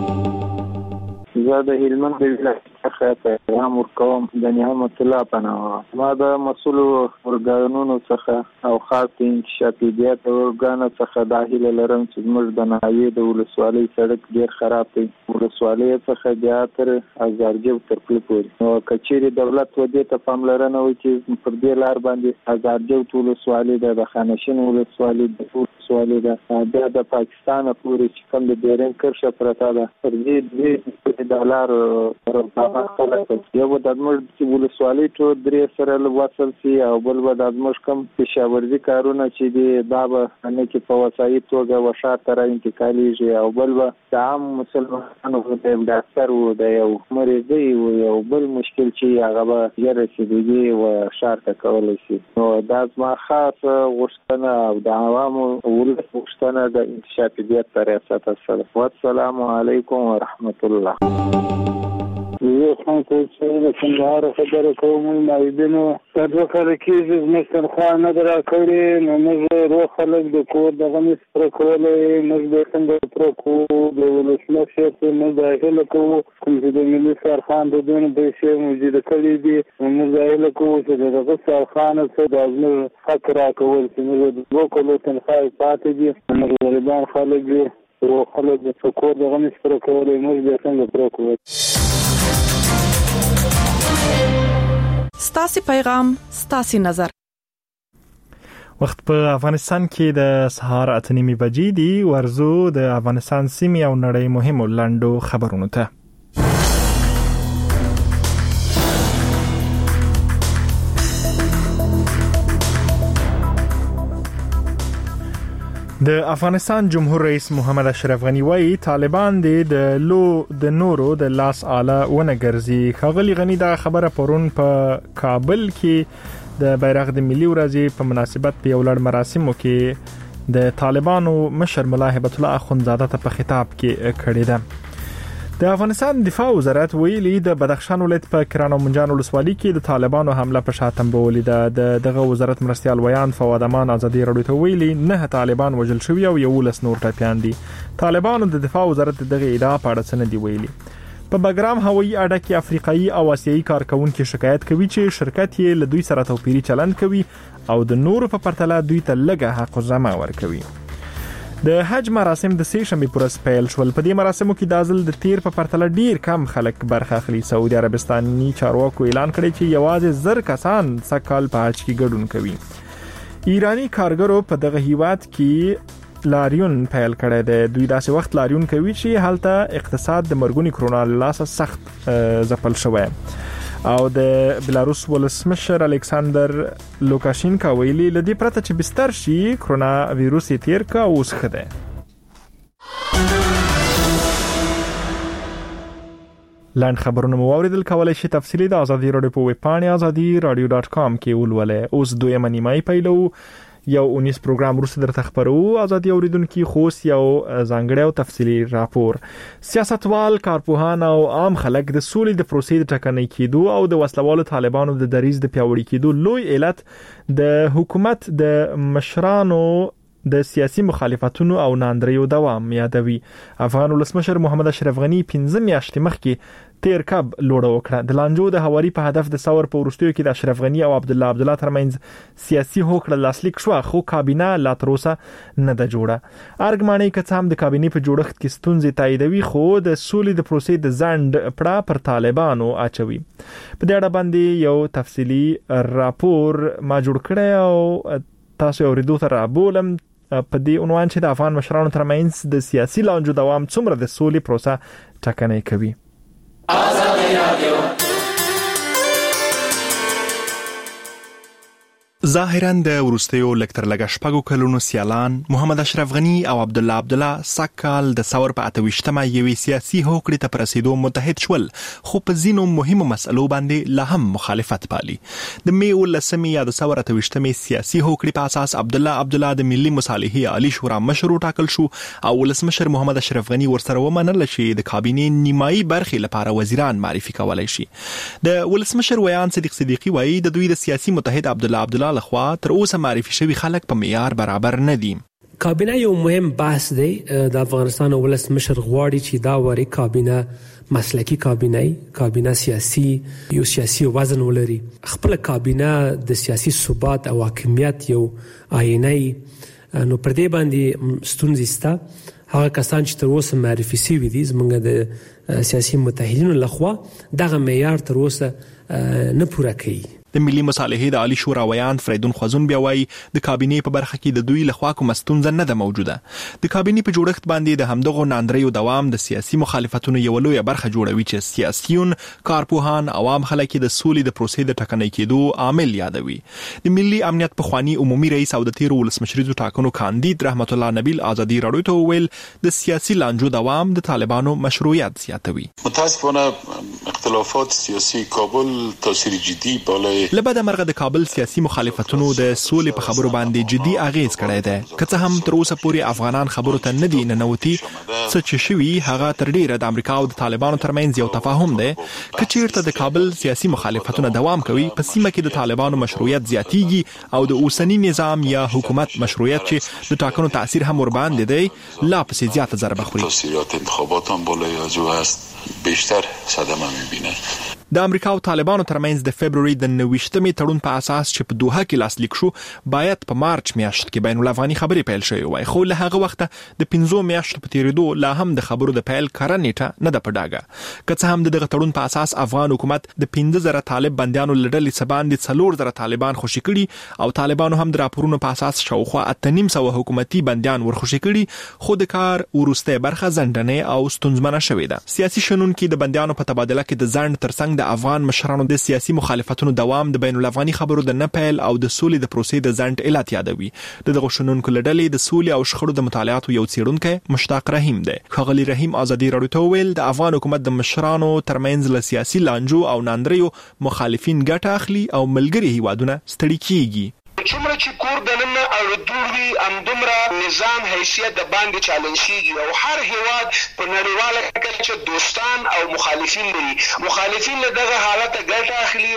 زه د هلمند ولایت څخه پیغام ورکوم د نعمت الله پناه. ما د مسؤل ورګانونو څخه او خاص انکشافیت ورګانو څخه داخله لرم چې موږ د ناوی د ولسوالۍ سړک ډیر خراب دی. ولسوالۍ څخه بیا تر ازارجو تر پلپور نو کچېری دولت ودې ته پاملرنه وکړي چې پر دې لار باندې ازارجو ولسوالۍ د خانشین ولسوالۍ د ولسوالۍ د پاکستان پورې چې کوم د بیرن کرشه پرتا ده پر دې دلار یو د ادمج ولسوالۍ ټول درې سره وصل سي او بل د ادمج کم پېښوري کارونه چې دی دا به نه کې په وسایي توګه وشار تر انتقالي او بل د عام مسلمانانو د ډاکټر او د یو مریض او بل مشکل چې هغه به یې رسیدي او شار ته کول شي. نو دا زما خاص غوښتنه او د عوامو ولس غوښتنه د انکشافیت ریاست سره. والسلام علیکم ورحمت الله. زه خان چې د کندهار خبره کوم نایبینو د دوه کال کې زموږ تنخواه نه راکړې نو موږ روغ خلک د کور دغه مستر کولې موږ د څنګه پر کو د ولسمشر په مداخله کوو کوم چې د ملي سرخان د دونه پیسې موجود کړي دي موږ ځایله کوو چې دغه سرخان څخه د موږ حق راکول چې موږ د دوه کالو تنخواه پاتې دي موږ غریبان خلک دي او خلک د کور دغه مستر کولې موږ د څنګه پر کو ستاسي پیغام ستاسي نظر. وخت په افغانستان کې د سهار 8:30 بجې دی. ورزو د افغانستان سیمې او نړۍ مهمو لاندو خبرونو ته. د افغانستان جمهور رئیس محمد اشرف غنی وايي طالبان د نورو د لاس آله ونګرځي. ښاغلي غنی دا خبره پرون په کابل کې د بیرغ د ملي ورځې په مناسبت په یو لړ مراسمو کې د طالبانو مشر ملا هبت الله اخونزاده ته په خطاب کې کړی ده. د افغانستان دفاع وزارت ویلي د بدخشان ولایت په کران او منجان ولسوالۍ کې د طالبانو حمله په شاتم بولې ده. دغه وزارت مرستيال ویان فواد امان ازادي راډیو ته ویلي 9 طالبان وژل شوی او 11 نور ټپيان دي. طالبانو د دفاع وزارت دغه ادعا په اړه څه نه دی ویلي. په بګرام هوایي اډه کې افریقایي او آسیایي کارکونکو شکایت کوي چې شرکت یې له دوی سره توپیري چلند کوي او د نورو په پرتله دوی ته لږه حق زما ورکوي. د حج مراسم د سه شنبه پر سپیل شول. په دې مراسمو کې د ازل د تیر په پرتله ډیر کم خلک برخه اخلي. سعودي عربستاني چارواکو اعلان کړی چې یوازې 1000 کسان سکهال په حج کې ګډون کوي. ایرانی کارګرو په دغه هیواد کې لاریون پیل کړی دی. دوی داسې وخت لاریون کوي چې هلته اقتصاد د مرګونی کرونا لاسه سخت ځپل شوی او د بلاروس ولسمشر الکساندر لوکاشینکا ویلي لدی پرته چې بستر شي کرونا وایروس یې تیر کا اوس خده. لاند خبرونه موریدل کولای شي تفصیلی د ازادي راډیو په ویب پاڼه azadi.radio.com کې ولولئ. اوس دویمه نیمه پیلو یو 19 پروګرام ورسره درته خبرو. ازادي اوریدونکو خوش یو ځانګړی او تفصیلی راپور. سیاستوال، کارپوهان او عام خلک د سولې د پروسې د ټکنۍ کېدو او د وسلوالو طالبانو د دریځ د پیاوړي کېدو لوی علت د حکومت د مشرانو د سیاسي مخالفتونو او ناندریو دوام یادوي. افغان ولسمشر محمد اشرف غنی 15 میاشتې مخکې تیر کب لوړه وکړه. د لانجو د هواري په هدف د ثور په ورستیو کې د اشرف غنی او عبد الله ترمنځ سیاسي هوکړه لاسلیک شو، خو کابینه لا تر اوسه نه ده جوړه. ارګمانې کڅام د کابینې په جوړښت کې ستونزې تاییدوي، خو د سولې د پروسې د ځند پړه پر طالبانو اچوي. په دې اړه باندې یو تفصیلی راپور ما جوړ کړی او تاسو اوریدو ته رابولم په دې عنوان چې د افغان مشرانو ترمنځ د سیاسي لانجو دوام څومره د سولې پروسه ټکنۍ کوي. ظاهراً د ورستیو لکتر لګه شپږو کلونو سیالان محمد اشرف غنی او عبد الله سکهال د ثور په 28مه یوې سیاسي هوکړې ته پرسیدو متحد شول، خو په ځینو مهمو مسلو باندې لا هم مخالفت پالي. د می 19 یا د ثور 28مه سیاسي هوکړې په اساس عبد الله د ملي مصالحې عالی شورا مشر ټاکل شو او ولسمشر محمد اشرف غنی ورسره ومنل چې د کابینې نیمایي برخې لپاره وزیران معرفي کولای شي. د ولسمشر ویان صدیقی وایي د دوی د سیاسي متحد عبد الله لخوا تر اوسه معرفي شوی خلک په معیار برابر نه دي. کابینه یو مهم بحث دی. د افغانستان ولسمشر غواړي چې دا وری کابینه مسلکی کابینه سیاسي یو سیاسي وزن ولري. خپل کابینه د سیاسي ثبات او حاکمیت یو آینه نو پر دې باندې ستونزې سته. هغه کسان چې تر اوسه معرفي شوي دي زموږ د سیاسي متحدینو لخوا دغه معیار تر اوسه نه پوره کوي. د ملي مصالحې د عالی شورا ویان فریدون خوازون بیا وایي د کابینې په برخه کې د دوی لخوا کوم ستونزه نه ده موجوده. د کابینې په جوړښت باندې د همدغو ناندریو دوام د سیاسي مخالفتونو یو لوی برخه جوړوي چې سیاسيون، کارپوهان، عوام خلک د سولې د پروسې د ټکنۍ کېدو عامل یادوي. د ملي امنیت پخوانی عمومي رئیس او د تیر ولسمشریزو ټاکنو کاندید رحمت الله نبیل ازادي راډیو ته ویل د سیاسي لانجو دوام د طالبانو مشروعیت زیاتوي. متاسفانه اختلافات سیاسی کابل تاثیر جدي بالای لبد مرغه د کابل سیاسي مخالفتونو د سولې په خبرو باندې جدي اغیز کړی دی که څه هم تر اوسه پورې افغانان خبرو ته نه دي ننوتي څه چې شوي هغه تر ډیره د امریکا او د طالبانو ترمنځ یو تفاهم دی که چیرته د کابل سیاسي مخالفتونه دوام کوي په سیمه کې د طالبانو مشروعیت زیاتیږي او د اوسنی نظام یا حکومت مشروعیت چې د ټاکنو تاثیر هم ور باندې دی لا پسې زیاته ضربه خوري. تاثیرات انتخابات هم بالای از او است بیشتر صدمه میبینه. د امریکا او طالبانو ترمنځ د فبرवरी د 29مې تړون په اساس چې په دوحه کې لاسلیک شو باید په مارچ میاشت کې بین الافغاني خبرې پیل شوې وای خو له هغه وخته د 15 میاشتو په تیریدو لا هم د خبرو د پیل کړه نیټه نه ده پډاګه که څه هم دغه تړون په اساس افغان حکومت د 15000 طالب بنديانو لړلې سبان د 4000 طالبان خوشی کړي او طالبانو هم د راپورونو په اساس شاوخوا 8.5 حکومتي بنديان ورخوشي کړي خو د کار ورسته برخه زندنه او ستونزمنه شوې ده. سیاسي شنونکو د بنديانو په تبادله کې د ځند ترڅنګ د افغان مشرانو د سیاسي مخالفتونو دوام د بین الافغاني خبرو د نپیل او د سولې د پروسې د ځند علت یادوي. دغه شنونکو لړلې د سولې او شخړو د مطالعاتو یو څېړونکی مشتاق رحیم دی. خغلی رحیم ازادي راډیو ته ویل د افغان حکومت د مشرانو ترمنځ له سیاسي لانجو او ناندریو مخالفین ګټه اخلي او ملګری هیوادونه ستړي کیږي. څومره چې کور دننه او دوړي همدومره نظام حیثیت د باندې چالنجيږي او هر هیواد په نړیواله کچه چې دوستان او مخالفین لري مخالفین له دغه حالت ګټه اخلي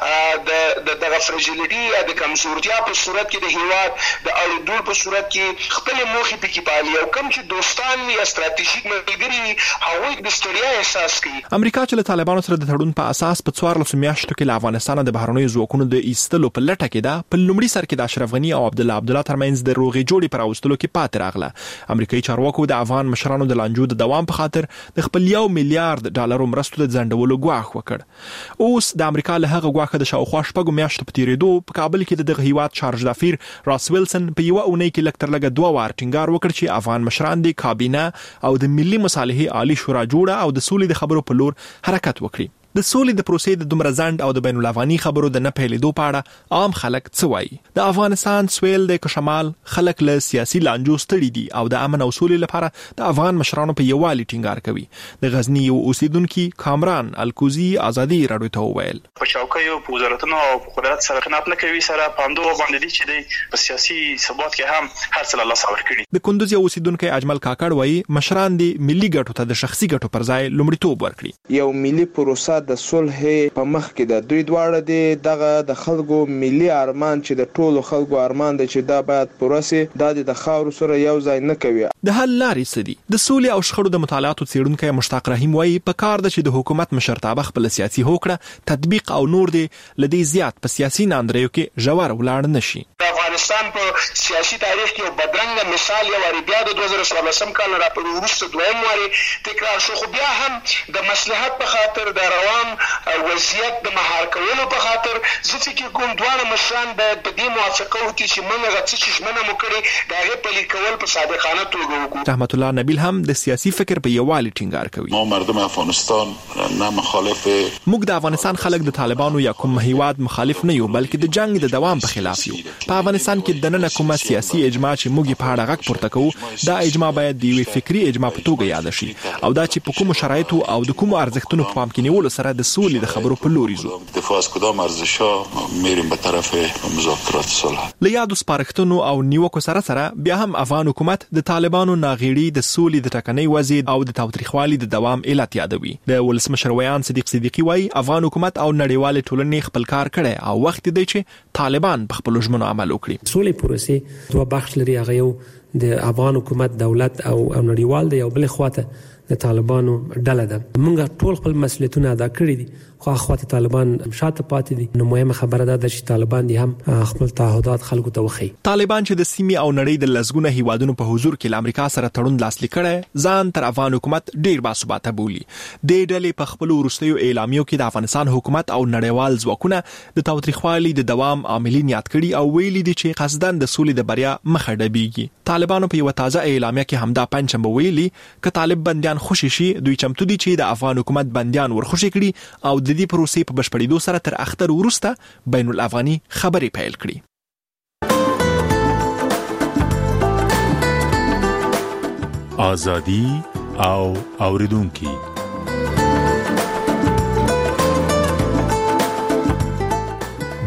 او د دغه فرجیلیټي یا د کمزورتیا په صورت کې د هیواد د اړودوړ په صورت کې خپل موخې پکې پالي او کوم چې دوستان یا ستراتیژیک ملګري هغوی د ستړیا احساس کوي. امریکا چې له طالبانو سره د تړون په اساس په 14 میاشتو کې له افغانستان د بهرنیو ځواکونو د ایستلو په لټه کې ده په لومړي سر کې د اشرف غنی او عبدالله ترمنځ د روغې جوړې پر اوستلو کې پاتې راغله. امریکایي چارواکو د افغان مشرانو د لانجو د دوام په خاطر د خپل $1 میلیارډ مرستو د ځنډولو غواخ وکړ. اوس د امریکا له هغه غواخه د شاوخوا شپږو میاشتو په تیریدو په کابل کې د هیواد چارج دافیر راس ویلسن په یو اونۍ کې لکتر لګه 2 وار ټینګار وکړ چې افغان مشران د کابینه او د ملي مصالحې عالی شورا جوړه او د سولې د خبرو په لور حرکت وکړي. د سولې د پروسې د دومره ځند او د بین الافغاني خبرو د نه پیلېدو په اړه عام خلک څه وایي. د افغانستان سویل د شمال خلک له سیاسي لانجو ستړي دي او د امن او سولې لپاره د افغان مشرانو په یووالي ټینګار کوي. د غزنی یو اوسیدونکو کامران الکوزی ازادي راډیو ته وویل په چوکیو په وزارتونو او په قدرت سره خناپ نه کوي سره پاندو باندې دي چې د سیاسي ثبات کې هم هر څه الله صبر کړي. د کندوز یو اوسیدونکو اجمل کاکړ وایي مشران د ملي ګټو ته د شخصي ګټو پر ځای لومړیتوب ورکړي. یو ملي پروسه د صلح په مخ کې د دوی دواړه دي دغه د خلکو ملي ارمان چې د ټولو خلکو ارمان دی چې دا باید پوره سي د خاور سره یو ځای نه کوي. د حل لارې سدي د سولې او شخړو د مطالعاتو څېړونکی مشتاق رحیم وایي په کار د چې د حکومت مشرتابه خپل سیاسي هوکړه تطبیق او نور دي لدی زیات په سیاسي ناندریو کې ژور ولاړ نشي. د افغانستان په سیاسي تاریخ کې یو بدرنګ مثال یو وری بیا د 2014 کال راپور وروسته دویم وری تکرار شو خو بیا هم د مصلحت په خاطر د روان وضعیت د مهار کولو په خاطر زه فکر کوم دواړه مشران باید په دې موافقه وکړي چې موږ غوښتل چې ژمنه مو کړې دا غي پلي کول په صادقانه توګه وکړو. رحمت الله نبیل هم د سیاسي فکر په یووالي ټینګار کوي. ما مردم افغانستان نه مخالف موږ د افغانستان خلک د طالبانو یا کوم هیواد مخالف نه یو بلکې د جنگ د دوام په خلاف یو. په افغانستان کې د نن کومه سیاسي اجماع چې موږ په اړه غږ پورته کوو دا اجماع باید د یو فکری اجماع په توګه یاد شي او دا چې په کوم شرایطو او د کوم ارزښتونو په پام کې نیولو سره د سولې د خبرو په لوري ځو. دفاع از کدام ارزش‌ها میریم به طرف مذاکرات صلح. له یادو سپارښتنو او نیوکو سره بیا هم افغان حکومت د طالبانو ناغېړي د سولې د ټکنۍ وضعیت او د تاوتریخوالي د دوام علت یادوي. د ولسمشر ویان صدیق صدیقی وایي افغان حکومت او نړیوال ټولنې خپل کار کړي او وخت دی چې طالبان په خپل ژمنو عمل وکړي. سولې پروسې دوه بخش لري هغه یو د افغان حکومت دولت او نړیوال دی او بل خواته د طالبانو ډله ده. موږ ټول خپل مسؤلیتونه ادا کړی دي خو اخواته طالبان شاته پاتې دي. نو مهمه خبره ده چې طالبان دي هم خپل تعهدات خلکو ته وخی. طالبان چې د سیمې او نړۍ د لسګونه هیوادونو په حضور کې له امریکا سره تړون لاسلیک کړي ځان تر افغان حکومت ډیر باثباته بولي. د ډلې په خپل وروستیو اعلامیو کې د افغانستان حکومت او نړیوال ځواکونه د تاوتریخوالي د دوام عاملین یاد کړي او ویلي دي چې قصدن د سولې د بریا مخه ډبيږي. طالبانو په یو تازه اعلامیه کې همدا پنځم ویلي ک طالب بنديان خوشي شي دوی چمتو دي چې د افغان حکومت بنديان ورخوشي کړي او د دې پروسې په بشپړېدو سره تر اختر وروسته بین الافغاني خبرې پیل کړي. ازادي او اوریدونکو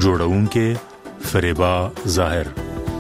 جوړونکې فریبا ظاهر.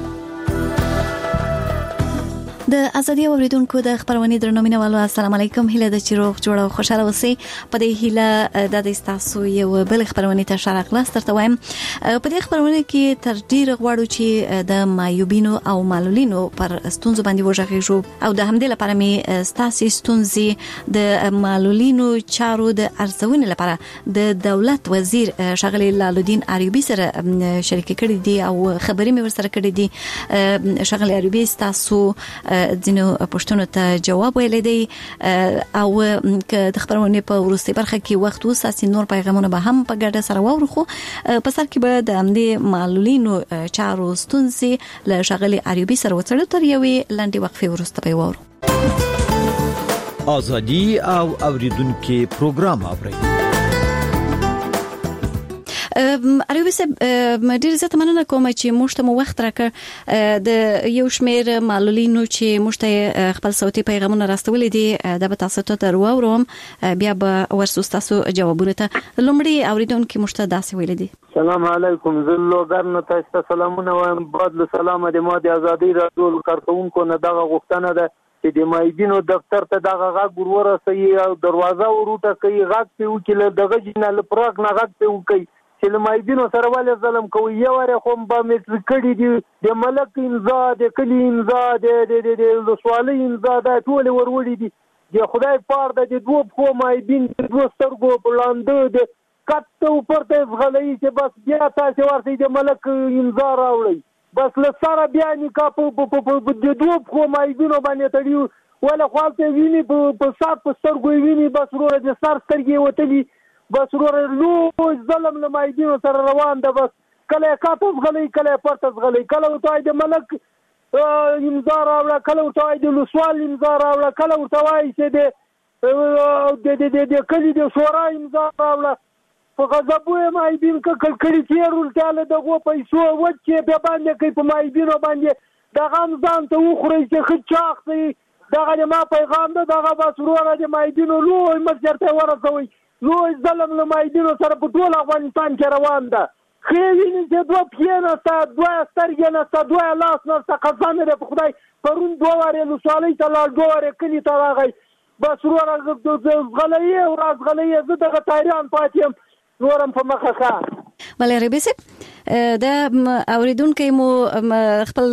د ازادي اوریدونکو د خبرونې درنومینوالو السلام علیکم. هیله د چیروغ جوړه او خوشاله اوسئ. په دې هیله د تاسو یو بل خبرونه ته شارک لاس ترته وایم. په دې خبرونه کې تر ډیر غواړو چې د مایوبینو او معلولینو پر ستونزو باندې وژغېږو او د همدې لپاره می ستاسو ستونزې د معلولینو چارو د ارزونې لپاره د دولت وزیر شغلی لالودین ایوبی سره شریک کړي دي او خبرې مې ورسره کړې دي. شغلی ایوبی تاسو ځینو پښتنو ته جواب ویلې دی او که د خبرونه په ورستي برخه کې وخت وساسي نور پیغامونه به هم په ګډه سره وورو خو په سر کې به د همدې معلولینو چارو ستونزې له شغلي عربي سره وڅړو تر یوې لنډې وقفې وروسته به وورو. ازادي او اوریدونکو پروګرام اوري. عربي سب ډیر زیات مننه کوم چې موږ ته وخت راکړ. د یو شمیر معلولینو چې موږ ته خپل صوتي پیغامونه راستولې دي د تاسو ته درووم بیا به ورسو تاسو جوابونه ته لومړی اوریدونکو موږ ته داسې ویل دي. سلام علیکم زلو ګرنه تاسو سلامونه وایم. بعد له سلام د ماده ازادي رادیو کارکونکو نه دغه غوښتنه ده چې د مایدینو دفتر ته دغه غږ ورورسي او دروازه وروټه کوي غږ په وکیل دغه جنل پراګ نه غږ په وکي چې لمایدینو سره ولې ظلم کوي. یو واره خو به مټر کړي دي د ملک امضا د کلی امضا د سوالي امضا د ټول ورولې دي د خدای پاره د دوه خو مایدین د دوه سترګو بلاندې د کټو پرته غلې چې بس بیا تاسو ورته د ملک امضا راوړي بس لسره بیا نکا په د دوه خو مایدینو باندې تړیو ولا خپل ویني په سات په سترګو ویني بس ورو د سر سترګې وتلي بس ورو لو ظلم لمایدینو سره روان ده. بس کله کاټوس غلې کله پرتس غلې کله وتاي د ملک امضا راوړه کله وتاي د لسوال امضا راوړه کله وتاي چې د کلی د شورا امضا راوړه په غضب مایدین کړي چیرول تعالی دغه پیسو وچې به باندې کوي په مایدینو باندې د غم ځان ته وخوري چې خچاخسي دغه ما پیغام ده دغه بس ورو د مایدینو لوی مخجرته ورسوي لوی ظلم لمایدینو سره په ټول افغانستان کې روان ده. خېوینې چې دوه پیانه تا دوه سترګې نه تا دوه لاس نه قسم دې په خدای پرون دوه واره لوسالي ته لا دوه واره کلی ته راغی بس ورو غلې او راز غلې زه دغه تاریان پاتیم نورم په مخه ښه. بله ربیسه د اوریدونکو مو خپل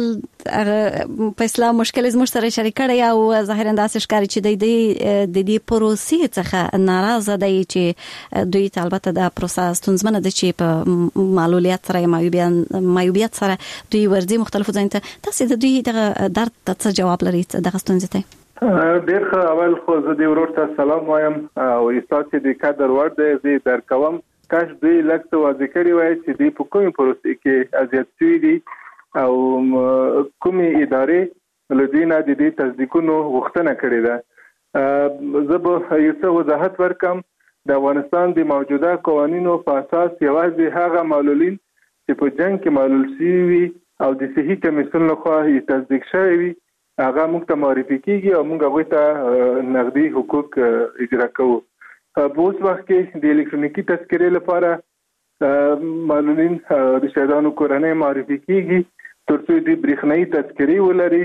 په اسلام مشکل زموږ سره شریک کړی او ظاهرا داسې ښکاري چې د دې پروسې څخه ناراضه دی چې دوی البته د پروسه ستونزمنه ده چې په معلولیت سره مایوبیت سره دوی ورځي مختلفو ځایونو ته تاسو د دوی دغه درد ته جواب لرئ دغه ستونزې ته؟ ډېر ښه. اول خو زه د ورور ته سلام وایم او تاسو د قدر وړ دی زه درکوم. کاش دوی لکه واضح کړی وای چې دوی په کومې پروسې کې اذیت شوي دي او کومې ادارې له دوی نه د دې تصدیقونو غوښتنه کړې ده. زه به یو څه وضاحت ورکم. د افغانستان د موجوده قوانینو په اساس یوازې هغه معلولین چې په جنگ کې معلول شوي او د صحي کمیسیون لخوا تصدیق شوی وي هغه موږ ته معرفي کیږي او موږ هغوی ته نقدي حقوق اجرا کوو. په اوس وخت کې د الکترونیکي تذکرې لپاره معلولین د شهیدانو کورنۍ معرفي کیږي ترڅو د برېښنايي تذکرې ولري.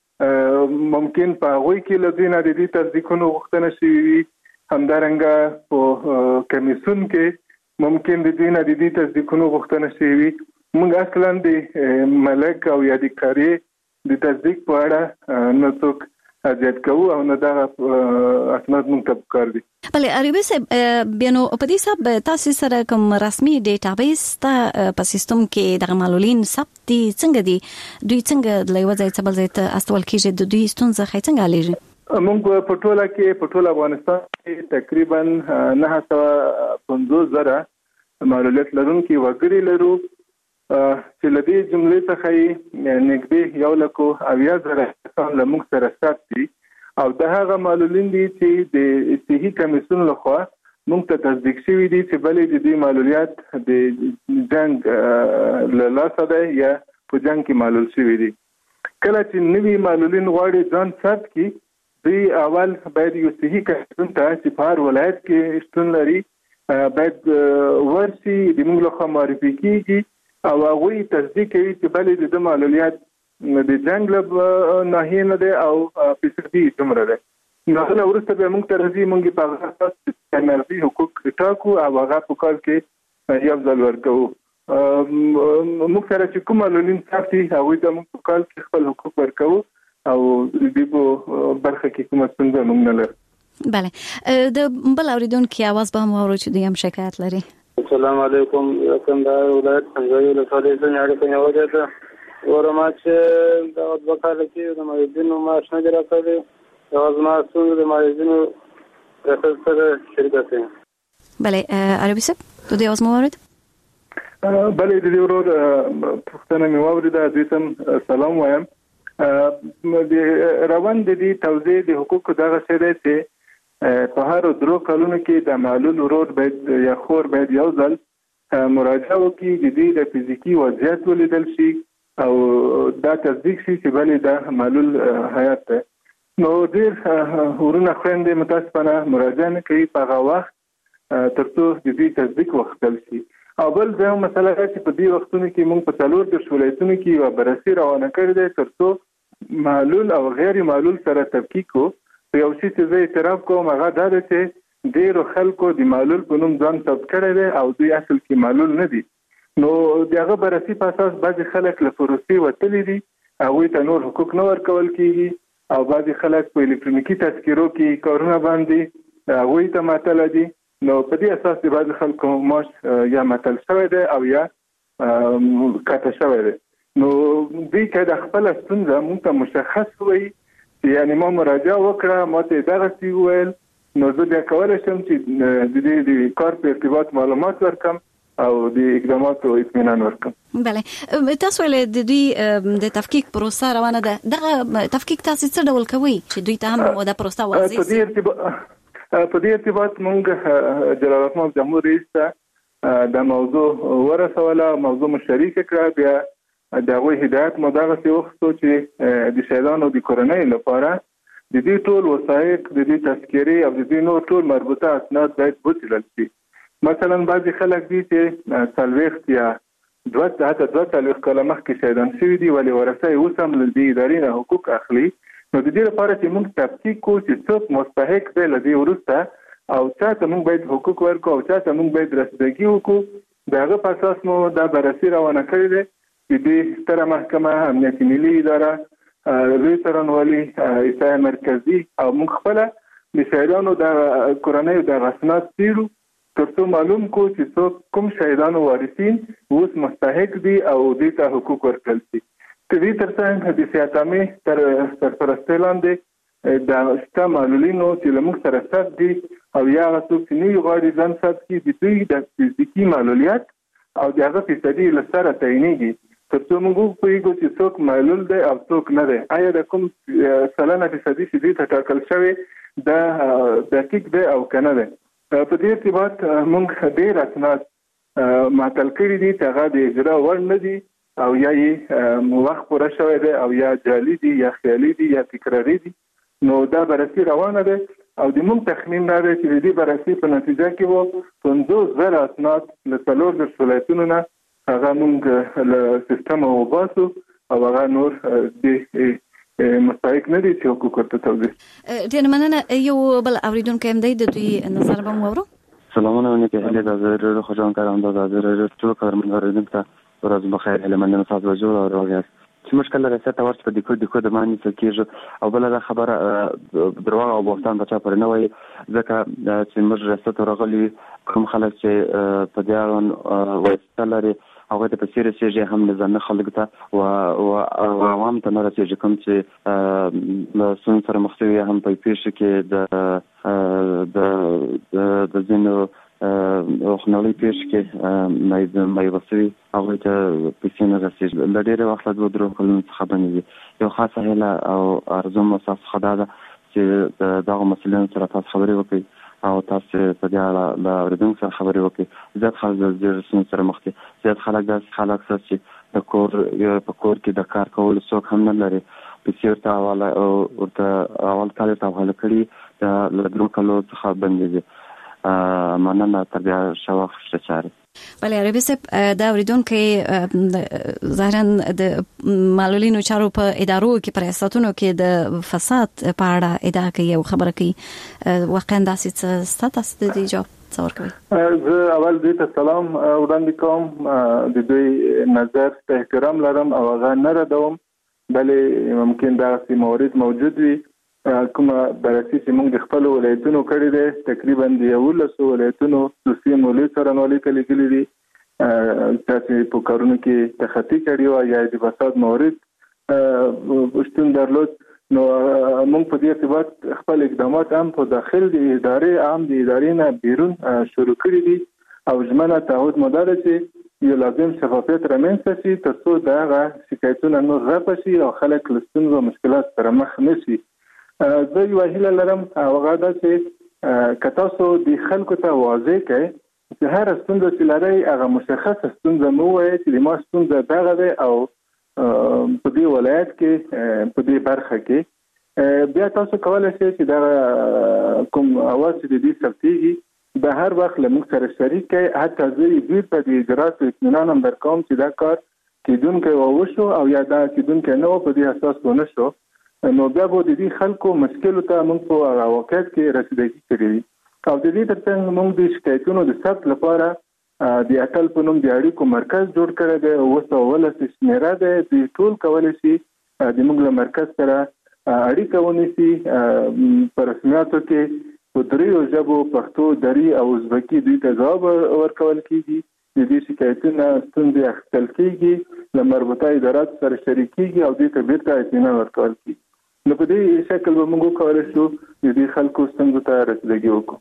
ممکن په هغوی کې له دوی نه د دې تصدیقونو غوښتنه شوې وي. همدارنګه په کمیسیون کې ممکن د دوی نه د دې تصدیقونو غوښتنه شوې وي. موږ اصلا د ملک او یا د کارې د تصدیق په اړه نه څوک اذیت کوو او نه دغه اسناد موږ ته پکار دي. بله عربي صاحب بیا نو په دې حساب تاسو سره کوم رسمي ډیټابیس ته په سیستم کې د معلولین ثبت دي څنګه دي دوی څنګه د یو ځای څخه بل ځای ته استول کیږي د دوی ستونزه خای څنګه لري؟ موږ په ټوله کې په ټول افغانستان کې تقریبا 950,000 معلولیت لرونکي وګړي لرو چې لدې جملې څخه نږدې 1,80,000 کسان له موږ سره ثبت دي او د هغه معلولین دي چې د صحي کمیسیون لخوا موږ ته تصدیق شوي دي چې بلې د دې معلولیت د جنگ له لاسه ده یا په جنگ کې معلول شوي دي. کله چې نوي معلولین غواړي ځان ثبت کړي دوی اول باید یو صحي کمیسیون ته چې په هر ولایت کې شتون لري باید ورسي د موږ لخوا معرفي کیږي او هغه تصدیق کوي چې بلې د معلولیت د جنگ له ناحیه نه ده او فیصدي دومره ده. نو هغه ورسته به موږ ته راځي، موږ په هغه اساس انرژي حقوق ټاکو او هغه په کال کې یو ځل ورکو. موږ سره چې کوم معلولین ساتي هغه د موږ په کال کې خپل حقوق ورکو او د په برخه کې کومه څنګه موږ نه لرو. بله د بل اوریدونکو आवाज به هم اورو چې دوی هم شکایت لري. السلام علیکم. کندهار ولایت څنګه له ټولې څنګه اړیکه نیولې ده ورما چې د وکاله کې د مریضینو معاش نه راکړي او زما څو د مریضینو سره شرکت دي. بله عربي صاحب ته د اوس موارد بله د دې ورو پښتنه مې واوریده د دې سلام وایم. د روان د دې توزیع د حقوقو دغه څه دی چې په هر 3 کلونو کې د معلول ورور باید یا خور باید یو ځل مراجعه وکړي، د دې د فزیکی وضعیت ولیدل شي او دا تصدیق شي چې بلې د معلول حیات ده. نو ډېر ورونه خويندې متاسفانه مراجعه نه کوي په هغه وخت ترڅو د دې تصدیق وکړل شي. او بل ځای مسله چې په دې وختونو کې موږ په 4 ولایتونو کې یو بررسي روانه کړې ده ترڅو معلول او غیر معلول سره تفکیک کو. یو شی چې زه اعتراف کوم هغه دا ده چې ډېرو خلکو د معلول په نوم ځان ثبت کړی دی او دوی اصل کې معلول نه دي. نو دغه بررسي په اساس بعضې خلک له پروسې وتلي دي، هغوی ته نور حقوق نه ورکول کېږي او بعضې خلک په الکترونیکي تذکرو کې کارونه باندې هغوی ته معطله دي. نو په دې اساس د بعضې خلکو معاش یا معطل شوی دی او یا قطع شوی دی. نو دوی که د خپله ستونزه موږ ته مشخص وي یعنی ما مراجعه وکړه، ما ته دغه څه وویل، نو زه بیا کولی شم چې د دې د کار په ارتباط معلومات ورکم او د اقداماتو اطمینان ورکم. بله تاسو ولې د دوی د تفکیک پروسه روانه ده، دغه تفکیک تاسو څه ډول کوي چې دوی ته هم د پروسه واضح شي؟ په دې ارتباط موږ جلال الرحمن جمهور رئیس ته د موضوع ورسوله، موضوع مشترک کړه، بیا د هغوی هدایت مو دغسې وخصو چې د شهیدانو د کورنۍ لپاره د دې ټول وثایق، د دې تذکرې او د دې نور ټول مربوطه اسناد باید وڅېړل شي. مثلا بعضې خلک دي چې 40 یا 2 کاله مخکې شهیدان شوي دي ولې ورثه یې اوس هم له دې ادارې نه حقوق اخلي. نو د دې لپاره چې موږ تفکیک کوو چې څوک مستحق دی له دې وروسته او چا ته موږ باید حقوق ورکړو او چا ته موږ باید رسیدګي وکړو، د هغه په اساس مو دا بررسي روانه کړې ده. د دې ستره محکمه، امنیت ملي اداره، لوی څارنوالي، اصلاح مرکزي او موږ خپله د شهیدانو د کورنیو د اسناد څېړو ترڅو معلوم کو چې څوک کوم شهیدانو وارثین اوس مستحق دي او دې ته حقوق ورکړل شي. د دې ترڅنګ د صحت عامې تر سرپرستۍ لاندې د شته معلولینو چې له موږ سره ثبت دي او یا هغه څوک چې نوي غواړي ځان ثبت کړي د دوی د فزیکي معلولیت او د هغه فیصدي له سره تعینېږي ترڅو موږ وپوهېږو چې څوک معلول دی او څوک نه دی. آیا د کوم سلنه فیصدي چې دوی ته ټاکل شوی دا دقیق دی او که نه دی. په دې ارتباط موږ ډېر اسناد معطل کړي دي چې هغه د اجرا وړ نه دي او یا یې وخت پوره شوی دی او یا جعلي دي یا خیالي دي یا تکراري دي. نو دا بررسي روانه ده او د موږ تخمین دا دی چې د دې بررسي په نتیجه کې و 50,000 اسناد له 4 ولایتونو نه هغه موږ له سیستمه وباسو او هغه نور د مستحق نه دي چې حقوق ورته توضیح. ډېر مننه. یو بل اوریدونکی هم دی، د دوی نظر به مو واورو. سلامونه ونیکه هلی د زر خوشحال کارم د زر ټول کارمن اوریدونکو ورځ بخیر. هله مننه تاسو وجو او راغیاست. چې مشکل لري چې تاسو په دې د معنی څه کېږي او بل خبره درواغ او بوختان بچا پر نه وای ځکه چې موږ رسته راغلي کوم خلک چې په دې وایستل لري هغه ته په سیریس چې هم نه خلک ته او عوام ته نه راځي کوم چې له سن سره مخوي هم په پیښه کې د ځینو خنالي پیش کې مې وسوي هغه ته پیسې نه راځي. د ډېر وخت د 2 کلونو څخه باندې یو خاصه هله او ارزو مساس خداده چې دغه مسلمان سره تاسو خبرې وکړي او تاسو په دې اړه د اوریدونکو سره خبرې وکړي. زیات خلک د سن سره مخ دي، زیات خلک چې د کور په کور کې د کار کول څوک هم نه لري. پیسې ورته اول کال ته حواله کړي د 2 کلونو څخه باندې مننه تر بیا شوق شچاره. بله عربي صاحب دا اوریدونکو ظاهرا د معلولینو چارو په ادارو کې پر اساساتونو کې د فساد په اړه ادعا کوي او خبره کوي. واقعا داسې څه ستاسو د دې جواب تصور کوي؟ زه اول دوی ته سلام وړاندې کوم، د دوی نظر ته احترام لرم او هغه نه ردوم، بلې ممکن داسې موارد موجود وي کومه بررسي چې موږ د خپل ولایتونو کړې ده، تقریبا د 11 ولایتونو دوسیه مولوي څارنوالۍ ته لیږلي دي چې په کارونو کې تخطي کړي او یا د فساد موارد شتون درلود. نو موږ په دې ارتباط خپل اقدامات هم په داخل د ادارې نه بیرون شروع کړي دي او ژمنه تعهد مدار چې یو لازم شفافیت رامنځته شي ترڅو دغه شکایتونه نور رفع شي او خلک له ستونزو او مشکلات سره مخ نه شي. زه یو هیله لرم هغه دا چې که تاسو د خلکو ته واضح کړئ چې هر ستونزه چې لرئ هغه مشخصه ستونزه مو وایي چې ما ستونزه دغه ده او په دې ولایت کې په دې برخه کې بیا تاسو کولی شئ چې دغه کوم اواز چې د دې ثبتېږي د هر وخت له موږ سره شریک کړئ. حتی زه دوی ته د اجراتو اطمینان هم درکوم چې دا کار کېدونکی وشو او یا دا کېدونکی نه و په دې اساس ونه شو، نو بیا به د دې خلکو مشکلو ته موږ په هغه واقعیت کې رسیدګي کړې وي. او د دې ترڅنګ موږ د شکایتونو د ثبت لپاره د اتل په نوم د اړیکو مرکز جوړ کړی دی او 218 شمیره ده. دوی ټول کولی شي د موږ له مرکز سره اړیکه ونیسي. په رسمیاتو کې په 3 ژبو پښتو، دري او ازبکي دوی ته ځواب ورکول کېږي. د دې شکایتونه ستونزې اخیستل کېږي، له مربوطه اداراتو سره شریکېږي او دوی ته بیرته اطمینان ورکول کېږي. نو په دې شکل به موږ وکولی شو د دې خلکو ستونزو ته رسیدګي وکړو.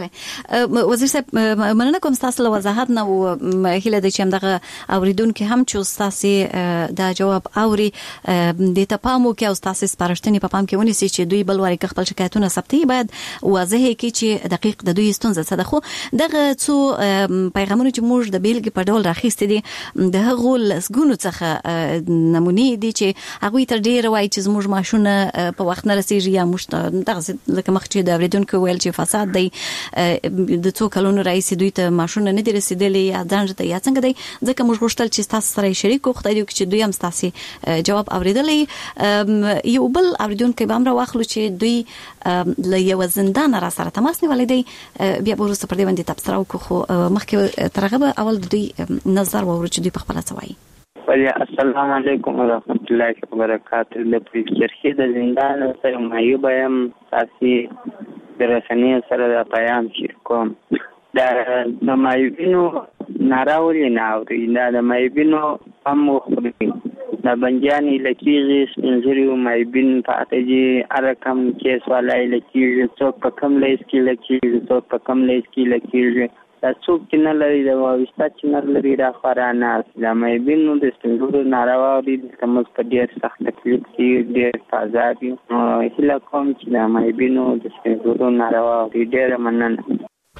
بله وزیر صاحب مننه کوم ستاسو له وضاحت نه او هیله ده چې همدغه اوریدونکو هم چې ستاسو دا جواب اوري د ته پام وکړي او ستاسو سپارښتنې په پام کې ونیسي چې دوی بل واري خپل شکایتونه ثبتي باید واضح کړي چې دقیق د دوی ستونزه څه ده. خو دغه څو پیغامونه چې موږ د بیلګې په ډول راخېستې دي د هغو لسګونو څخه نمونې دي چې هغوی تر ډېره وایي چې زموږ معاشونه په وخت نه رسیږي یا موږ دغه لکه مخکې د اوریدونکو ویل چې فساد دی د څو کلونو راځي دوی ته ماشونه نه دي رسیدلي یا ځان ته یا څنګه دی، ځکه موږ غوښتل چې تاسو سره شریک وو خدای دې چې دوی هم تاسو جواب اوریدلی. یو بل اوریدونکو به امر واخلو چې دوی له یو زندان را سره تماس نیولې دی، بیا به وروسته پر دې باندې تبصره وکړو. خو مخکې ترغه اول دوی نظر وورو چې دوی په خپل څه وایي. السلام علیکم ورحمت الله وبرکاته. د پریکچرخي د زندان سره معیوب یم، تاسو د رسنیو سره د پیام شیر کوم. د معیوبینو ناراولي نه اوري، د معیوبینو هم وخوري، د بنجاني لکیږي سپینځري معیوبین په اتجي ارکم کیس والای لکیږي، څوک په کم لیس کې لکیږي، څوک په کم لیس کې لکیږي، دا څوک چې نه لري د واوستا چې نه لري را خورانه د معیوبینو د سپینځرو ناراولي د کومس په ډیر سخت تکلیف کې ډیر فزادي هله کوم چې د معیوبینو د سپینځرو ناراولي ډیر مننه.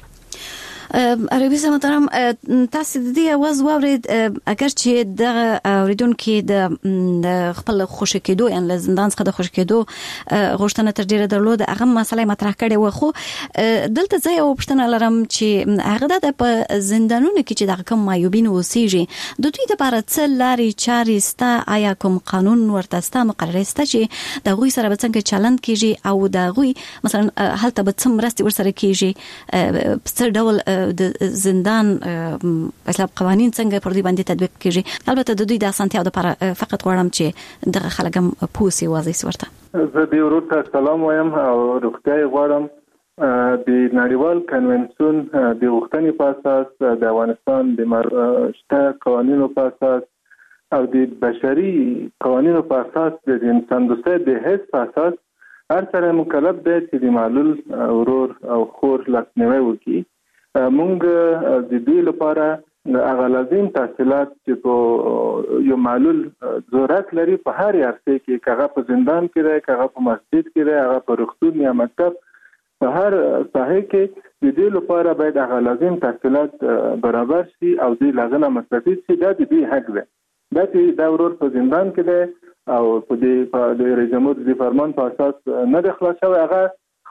عربي محترم تاسو د دې आवाज واورید، اگر چې د اوریدونکو د خپل خوشی کېدو ان له زندان څخه د خوشی کېدو غوښتنه تر ډیره درلود، هغه مسله مطرح کړي و. خو دلته زه یو پوښتنه لرم چې هغه د په زندانونو کې چې د کوم معیوبین اوسېږي د دوی لپاره څه لارې چارې ستا، آیا کوم قانون ورته ستا مقرره ستا چې د غوي سره به څنګه چلند کیږي او د غوي مثلا هلته به څومره مرستې ورسره کیږي، په ډول د زندان اسلام قوانين څنګه پر دې باندې تطبیق کیږي. البته د دوی د اسانتیا لپاره فقط غواړم چې د خلک هم پوسي واضح ورته. زه د ورته سلام وایم او روغتیا غواړم. د نړیوال کنونسیون د غوښتنې په اساس د افغانستان د شته قوانینو په اساس او د بشري قوانینو په اساس د انسان دوستۍ د حس په اساس هر سره مکلف دی چې د معلول ورور او خور لاسنیوي وکړي. مونږ د دې لپاره هغه لازم تحصیلات چې په یو معلول ضرورت لري په هر عرصه کې، هغه په زندان کې دی، هغه په مسجد کې دی، هغه په روغتون یا مکتب، په هر ساحه کې د دې لپاره باید هغه لازم تحصیلات برابر شي او د لغنه مستفید شي. دا د دې حق دی. دا چې دا ورور په زندان کې دی او په دې رئیس جمهور د فرمان په اساس نه د خلاص شوی، هغه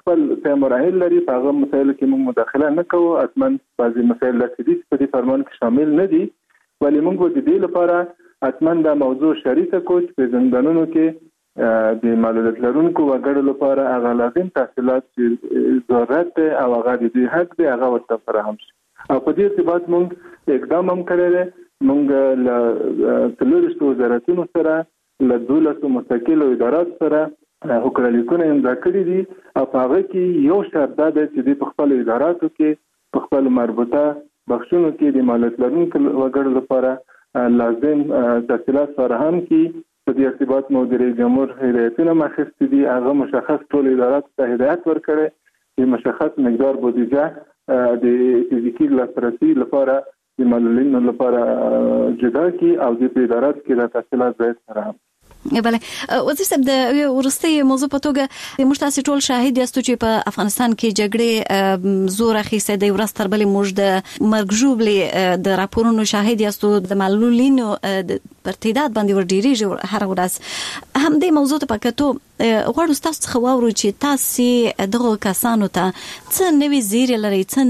خپل مراحل لري، په هغه مسایلو کې موږ مداخله نه کوو. اصلا بعضي مسایل داسې دي چې په دې فرمان کې شامل نه دي، ولی موږ د دې لپاره اصلا دا موضوع شریکه کوو چې په زندانونو کې د معلولیت لرونکو وګړو لپاره هغه لازم تحصیلات چې ضرورت دی او هغه د دوی حق دی هغه ورته فراهم شي. او په دې ارتباط موږ اقدام هم کړی دی. موږ له 30 وزارتونو سره له 12 مستقلو ادارات سره حکملیکونه امضا کړي دي او په هغه کې یو شرط دا دی چې په خپل اداراتو کې په خپل مربوطه بخښونو کې د معلولیت لرونکو وګړو لپاره لازم تحصیلات فراهم کړي. په دې ارتباط مو د رئیس جمهور هدایتونه مخکې دي، هغه مشخص ټول ادارات ته هدایت ورکړي چې مشخص مقدار بودیجه د فزیکي لاسرسي لپاره د معلولینو لپاره جدا کی او د ادارات کې د تحصیلات باید فراهم. بله وزیر صاحب د ورستي موضوع په توګه موږ تاسو ټول شاهد یاستو چې په افغانستان کې جګړې زور اخیسته د ورځ تر بلې موږ د مرګ ژوبلې د راپورونو شاهد یاستو د معلولینو پر تعداد باندې ور ډیریږي هر ورځ. هم د موضوع ته پکاتو غواړو تاسو څخه واورو چې تاسو دغه کسانو ته څه نوې زیری لري، څه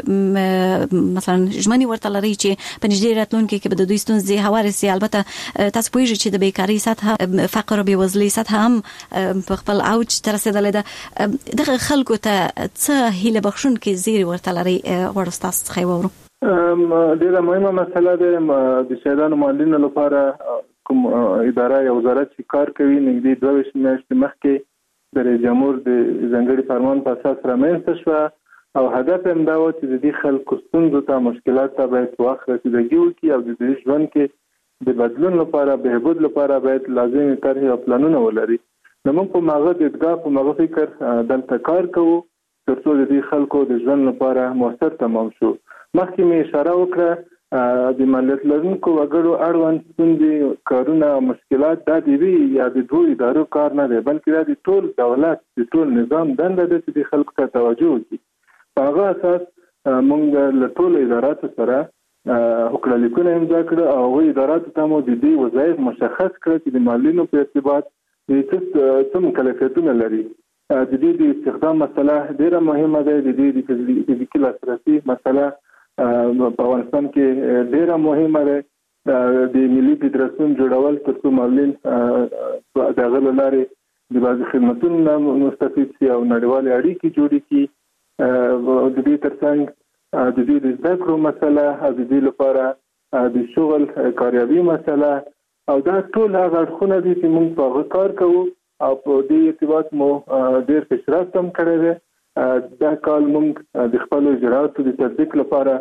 نوې مثلا ژمنې ورته لري چې په نږدې راتلونکي کې به د دوی ستونزې هوارې سي. البته تاسو پوهیږئ چې د بیکاری سطح فقر او بېوزلۍ سطح هم په خپل اوج ته رسیدلې ده. دغه خلکو ته څه هیله بخښونکې زیری ورته لري غواړو تاسو څخه واورو. ډیره مهمه مسله ده د شهیدانو معلولینو لپاره کوم اداره یا وزارت چې کار کوي نږدې 22 میاشتې مخکې د رئیس جمهور د ځانګړي فرمان په اساس رامنځته شوه او هدف هم دا و چې د دې خلکو ستونزو ته مشکلات ته باید وخت رسیدګي وکړي او د دې ژوند کې د بدلون لپاره بهبود لپاره باید لازمي طرحې او پلانونه ولري. نو موږ په هغه دیدګاه په هغه فکر دلته کار کوو تر څو د دې خلکو د ژوند لپاره موثر تمام شو. مخکې مې اشاره وکړه د معلولیت لرونکو وګړو اړوند ستونزې کارونه او مشکلات دا د وی یا د دوی ادارو کار نه دی، بلکې دا د ټول دولت د ټول نظام دنده ده چې د خلکو ته توجه وکړي. په هغه اساس موږ له ټولو اداراتو سره حکملیکونه امضا کړل او هغوی اداراتو ته مو د دې وظایف مشخص کړل چې د معلولینو په ارتباط د څه مکلفیتونه لري. د دې د استخدام مسله ډیره مهمه ده، د دې د فزیکي لاسرسي مسله په افغانستان کې ډیره مهمه ده. د ملي فدراسیون جوړول تر څو معلولین د هغه له لارې د بعضې خدمتونو نه مستفید شي او نړیوالې اړیکې جوړې کړي. د دې ترڅنګ د دې د زده کړو مسله او د دې لپاره د شغل کاریابي مسله او دا ټول هغه اړخونه دي چې موږ په هغه کار کوو او په دې ارتباط مو ډېر پیشرفت هم کړی دی. دا کال موږ د خپلو اجرااتو د تطبیق لپاره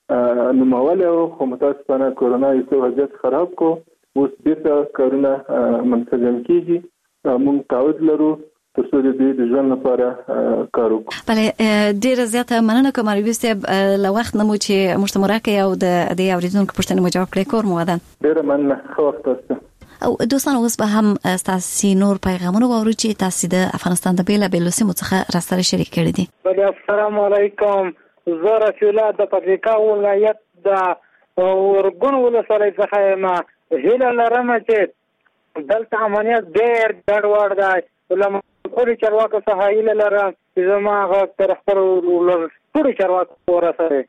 نومولی وو، خو متاسفانه کورونا یو څه وضعیت خراب کو. اوس بیرته کارونه منسجم کیږي. موږ تعهد لرو تر څو د دې د ژوند لپاره کار وکړو. بله ډیره زیاته مننه کوم روي صاحب له وخت نه مو چې موږ ته مراکې او د دې اوریدونکو پوښتنې مو جواب کړې. کور مو ودان. ډیره مننه. ښه وخت تاسو. او دوستانو اوس به هم تاسو نور پیغامونه واورو چې تاسو د افغانستان د بیلابېلو سیمو څخه راسره شریک کړي دي. السلام علیکم. زه رفیع الله د پکتیکا ولایت د ورګون ولسوالۍ څخه یم. هیله لرم چې دلته امنیت ډېر ګډوډ دی. له ټولو چارواکو څخه هیله لرم چې زما غږ تر خپلو ټولو چارواکو ورسوي.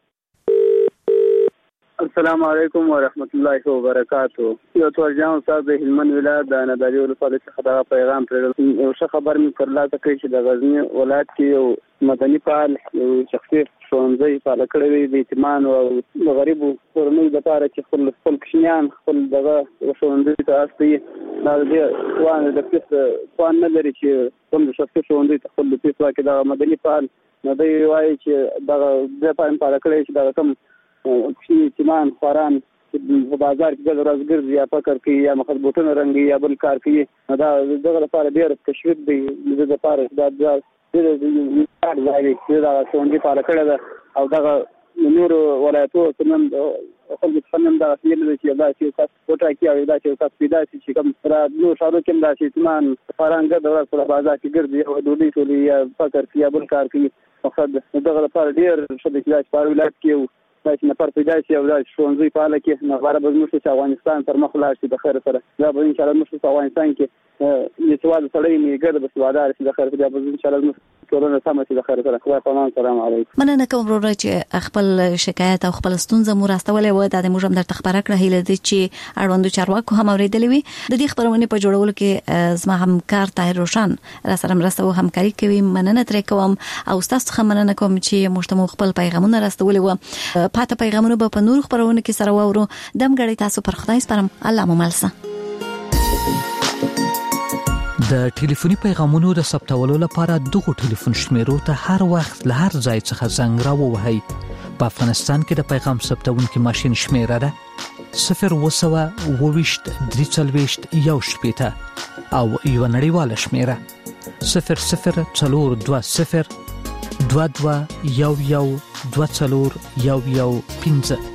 السلام علیکم ورحمت الله وبرکاتہ. یو تورجان استاد د هلمند ولایت د نادری ولسوالۍ څخه دا پیغام پرېږدم. یو ښه خبر مې پر لاس کړی چې د غزنی ولایت کې یو مدني فعال یو شخصي ښوونځی فعال کړی دی د یتیمانو او د غریبو کورنیو لپاره چې خپل کوچنیان خپل دغه ښوونځي ته استوي. دا د توان د فیس توان نه لري چې کوم شخصي ښوونځي ته خپل فیس واکې د مدني فعال نه دی وایي چې دغه د پاین فعال کړی چې دغه کوم یتیمان خواران په بازار کې ګل ورځ ګرځي یا فکر کوي یا مخ بوټونه رنګي یا بل کار کوي. دا دغه لپاره ډېر تشویق دی. د لپاره دا د ځای دا څنګه فعال کړی ده او دغه نور ولایتو څنګه خپل فنم دا سیل چې دا چې تاسو وټا کې او دا چې تاسو پیدا شي چې کوم را نو شارو کې دا چې یتیمان خواران ګل ورځ په بازار کې ګرځي او دوی ټول یا فکر کوي یا بل کار کوي. مقصد دغه لپاره ډېر ښه دی چې په ولایت کې دا چې نفر پیدا شي او دا ښوونځي فعاله کړي. نو غواړم به موږ چې افغانستان تر مخ لاړ شي د خیر سره. دا به انشاءالله موږ په افغانستان کې یتوال سړی میګر به سوادار شي د خیر. دا به انشاءالله موږ ټولنه سم چې د خیر سره خدای په امان. السلام علیکم. مننه کوم ورور چې خپل شکایت او خپل ستونزه مو راستولې و د موږ هم درته خبره کړه هیله دي چې اړوندو چارواکو هم اوریدلې وي. د دې خبرونه په جوړولو کې زما همکار طاهر روشن را سره مرسته او همکاري کوي. مننه ترې کوم او تاسو څخه مننه کوم چې موږ ته خپل پیغامونه راستولې و. پاته پیغامونه به په نور خبرونه کې سره وورو. دمګړی تاسو پر خدای سپارم. الله مو ملسه. د ټلیفوني پیغامونو د ثبتولو لپاره دغه ټلیفون شمیرو ته هر وخت له هر ځای څخه زنګ راووهئ. په افغانستان کې د پیغام ثبتونکو ماشين شمیره ده 020 340 1 او یو نړیواله شمیره 004022 22 11 24 15.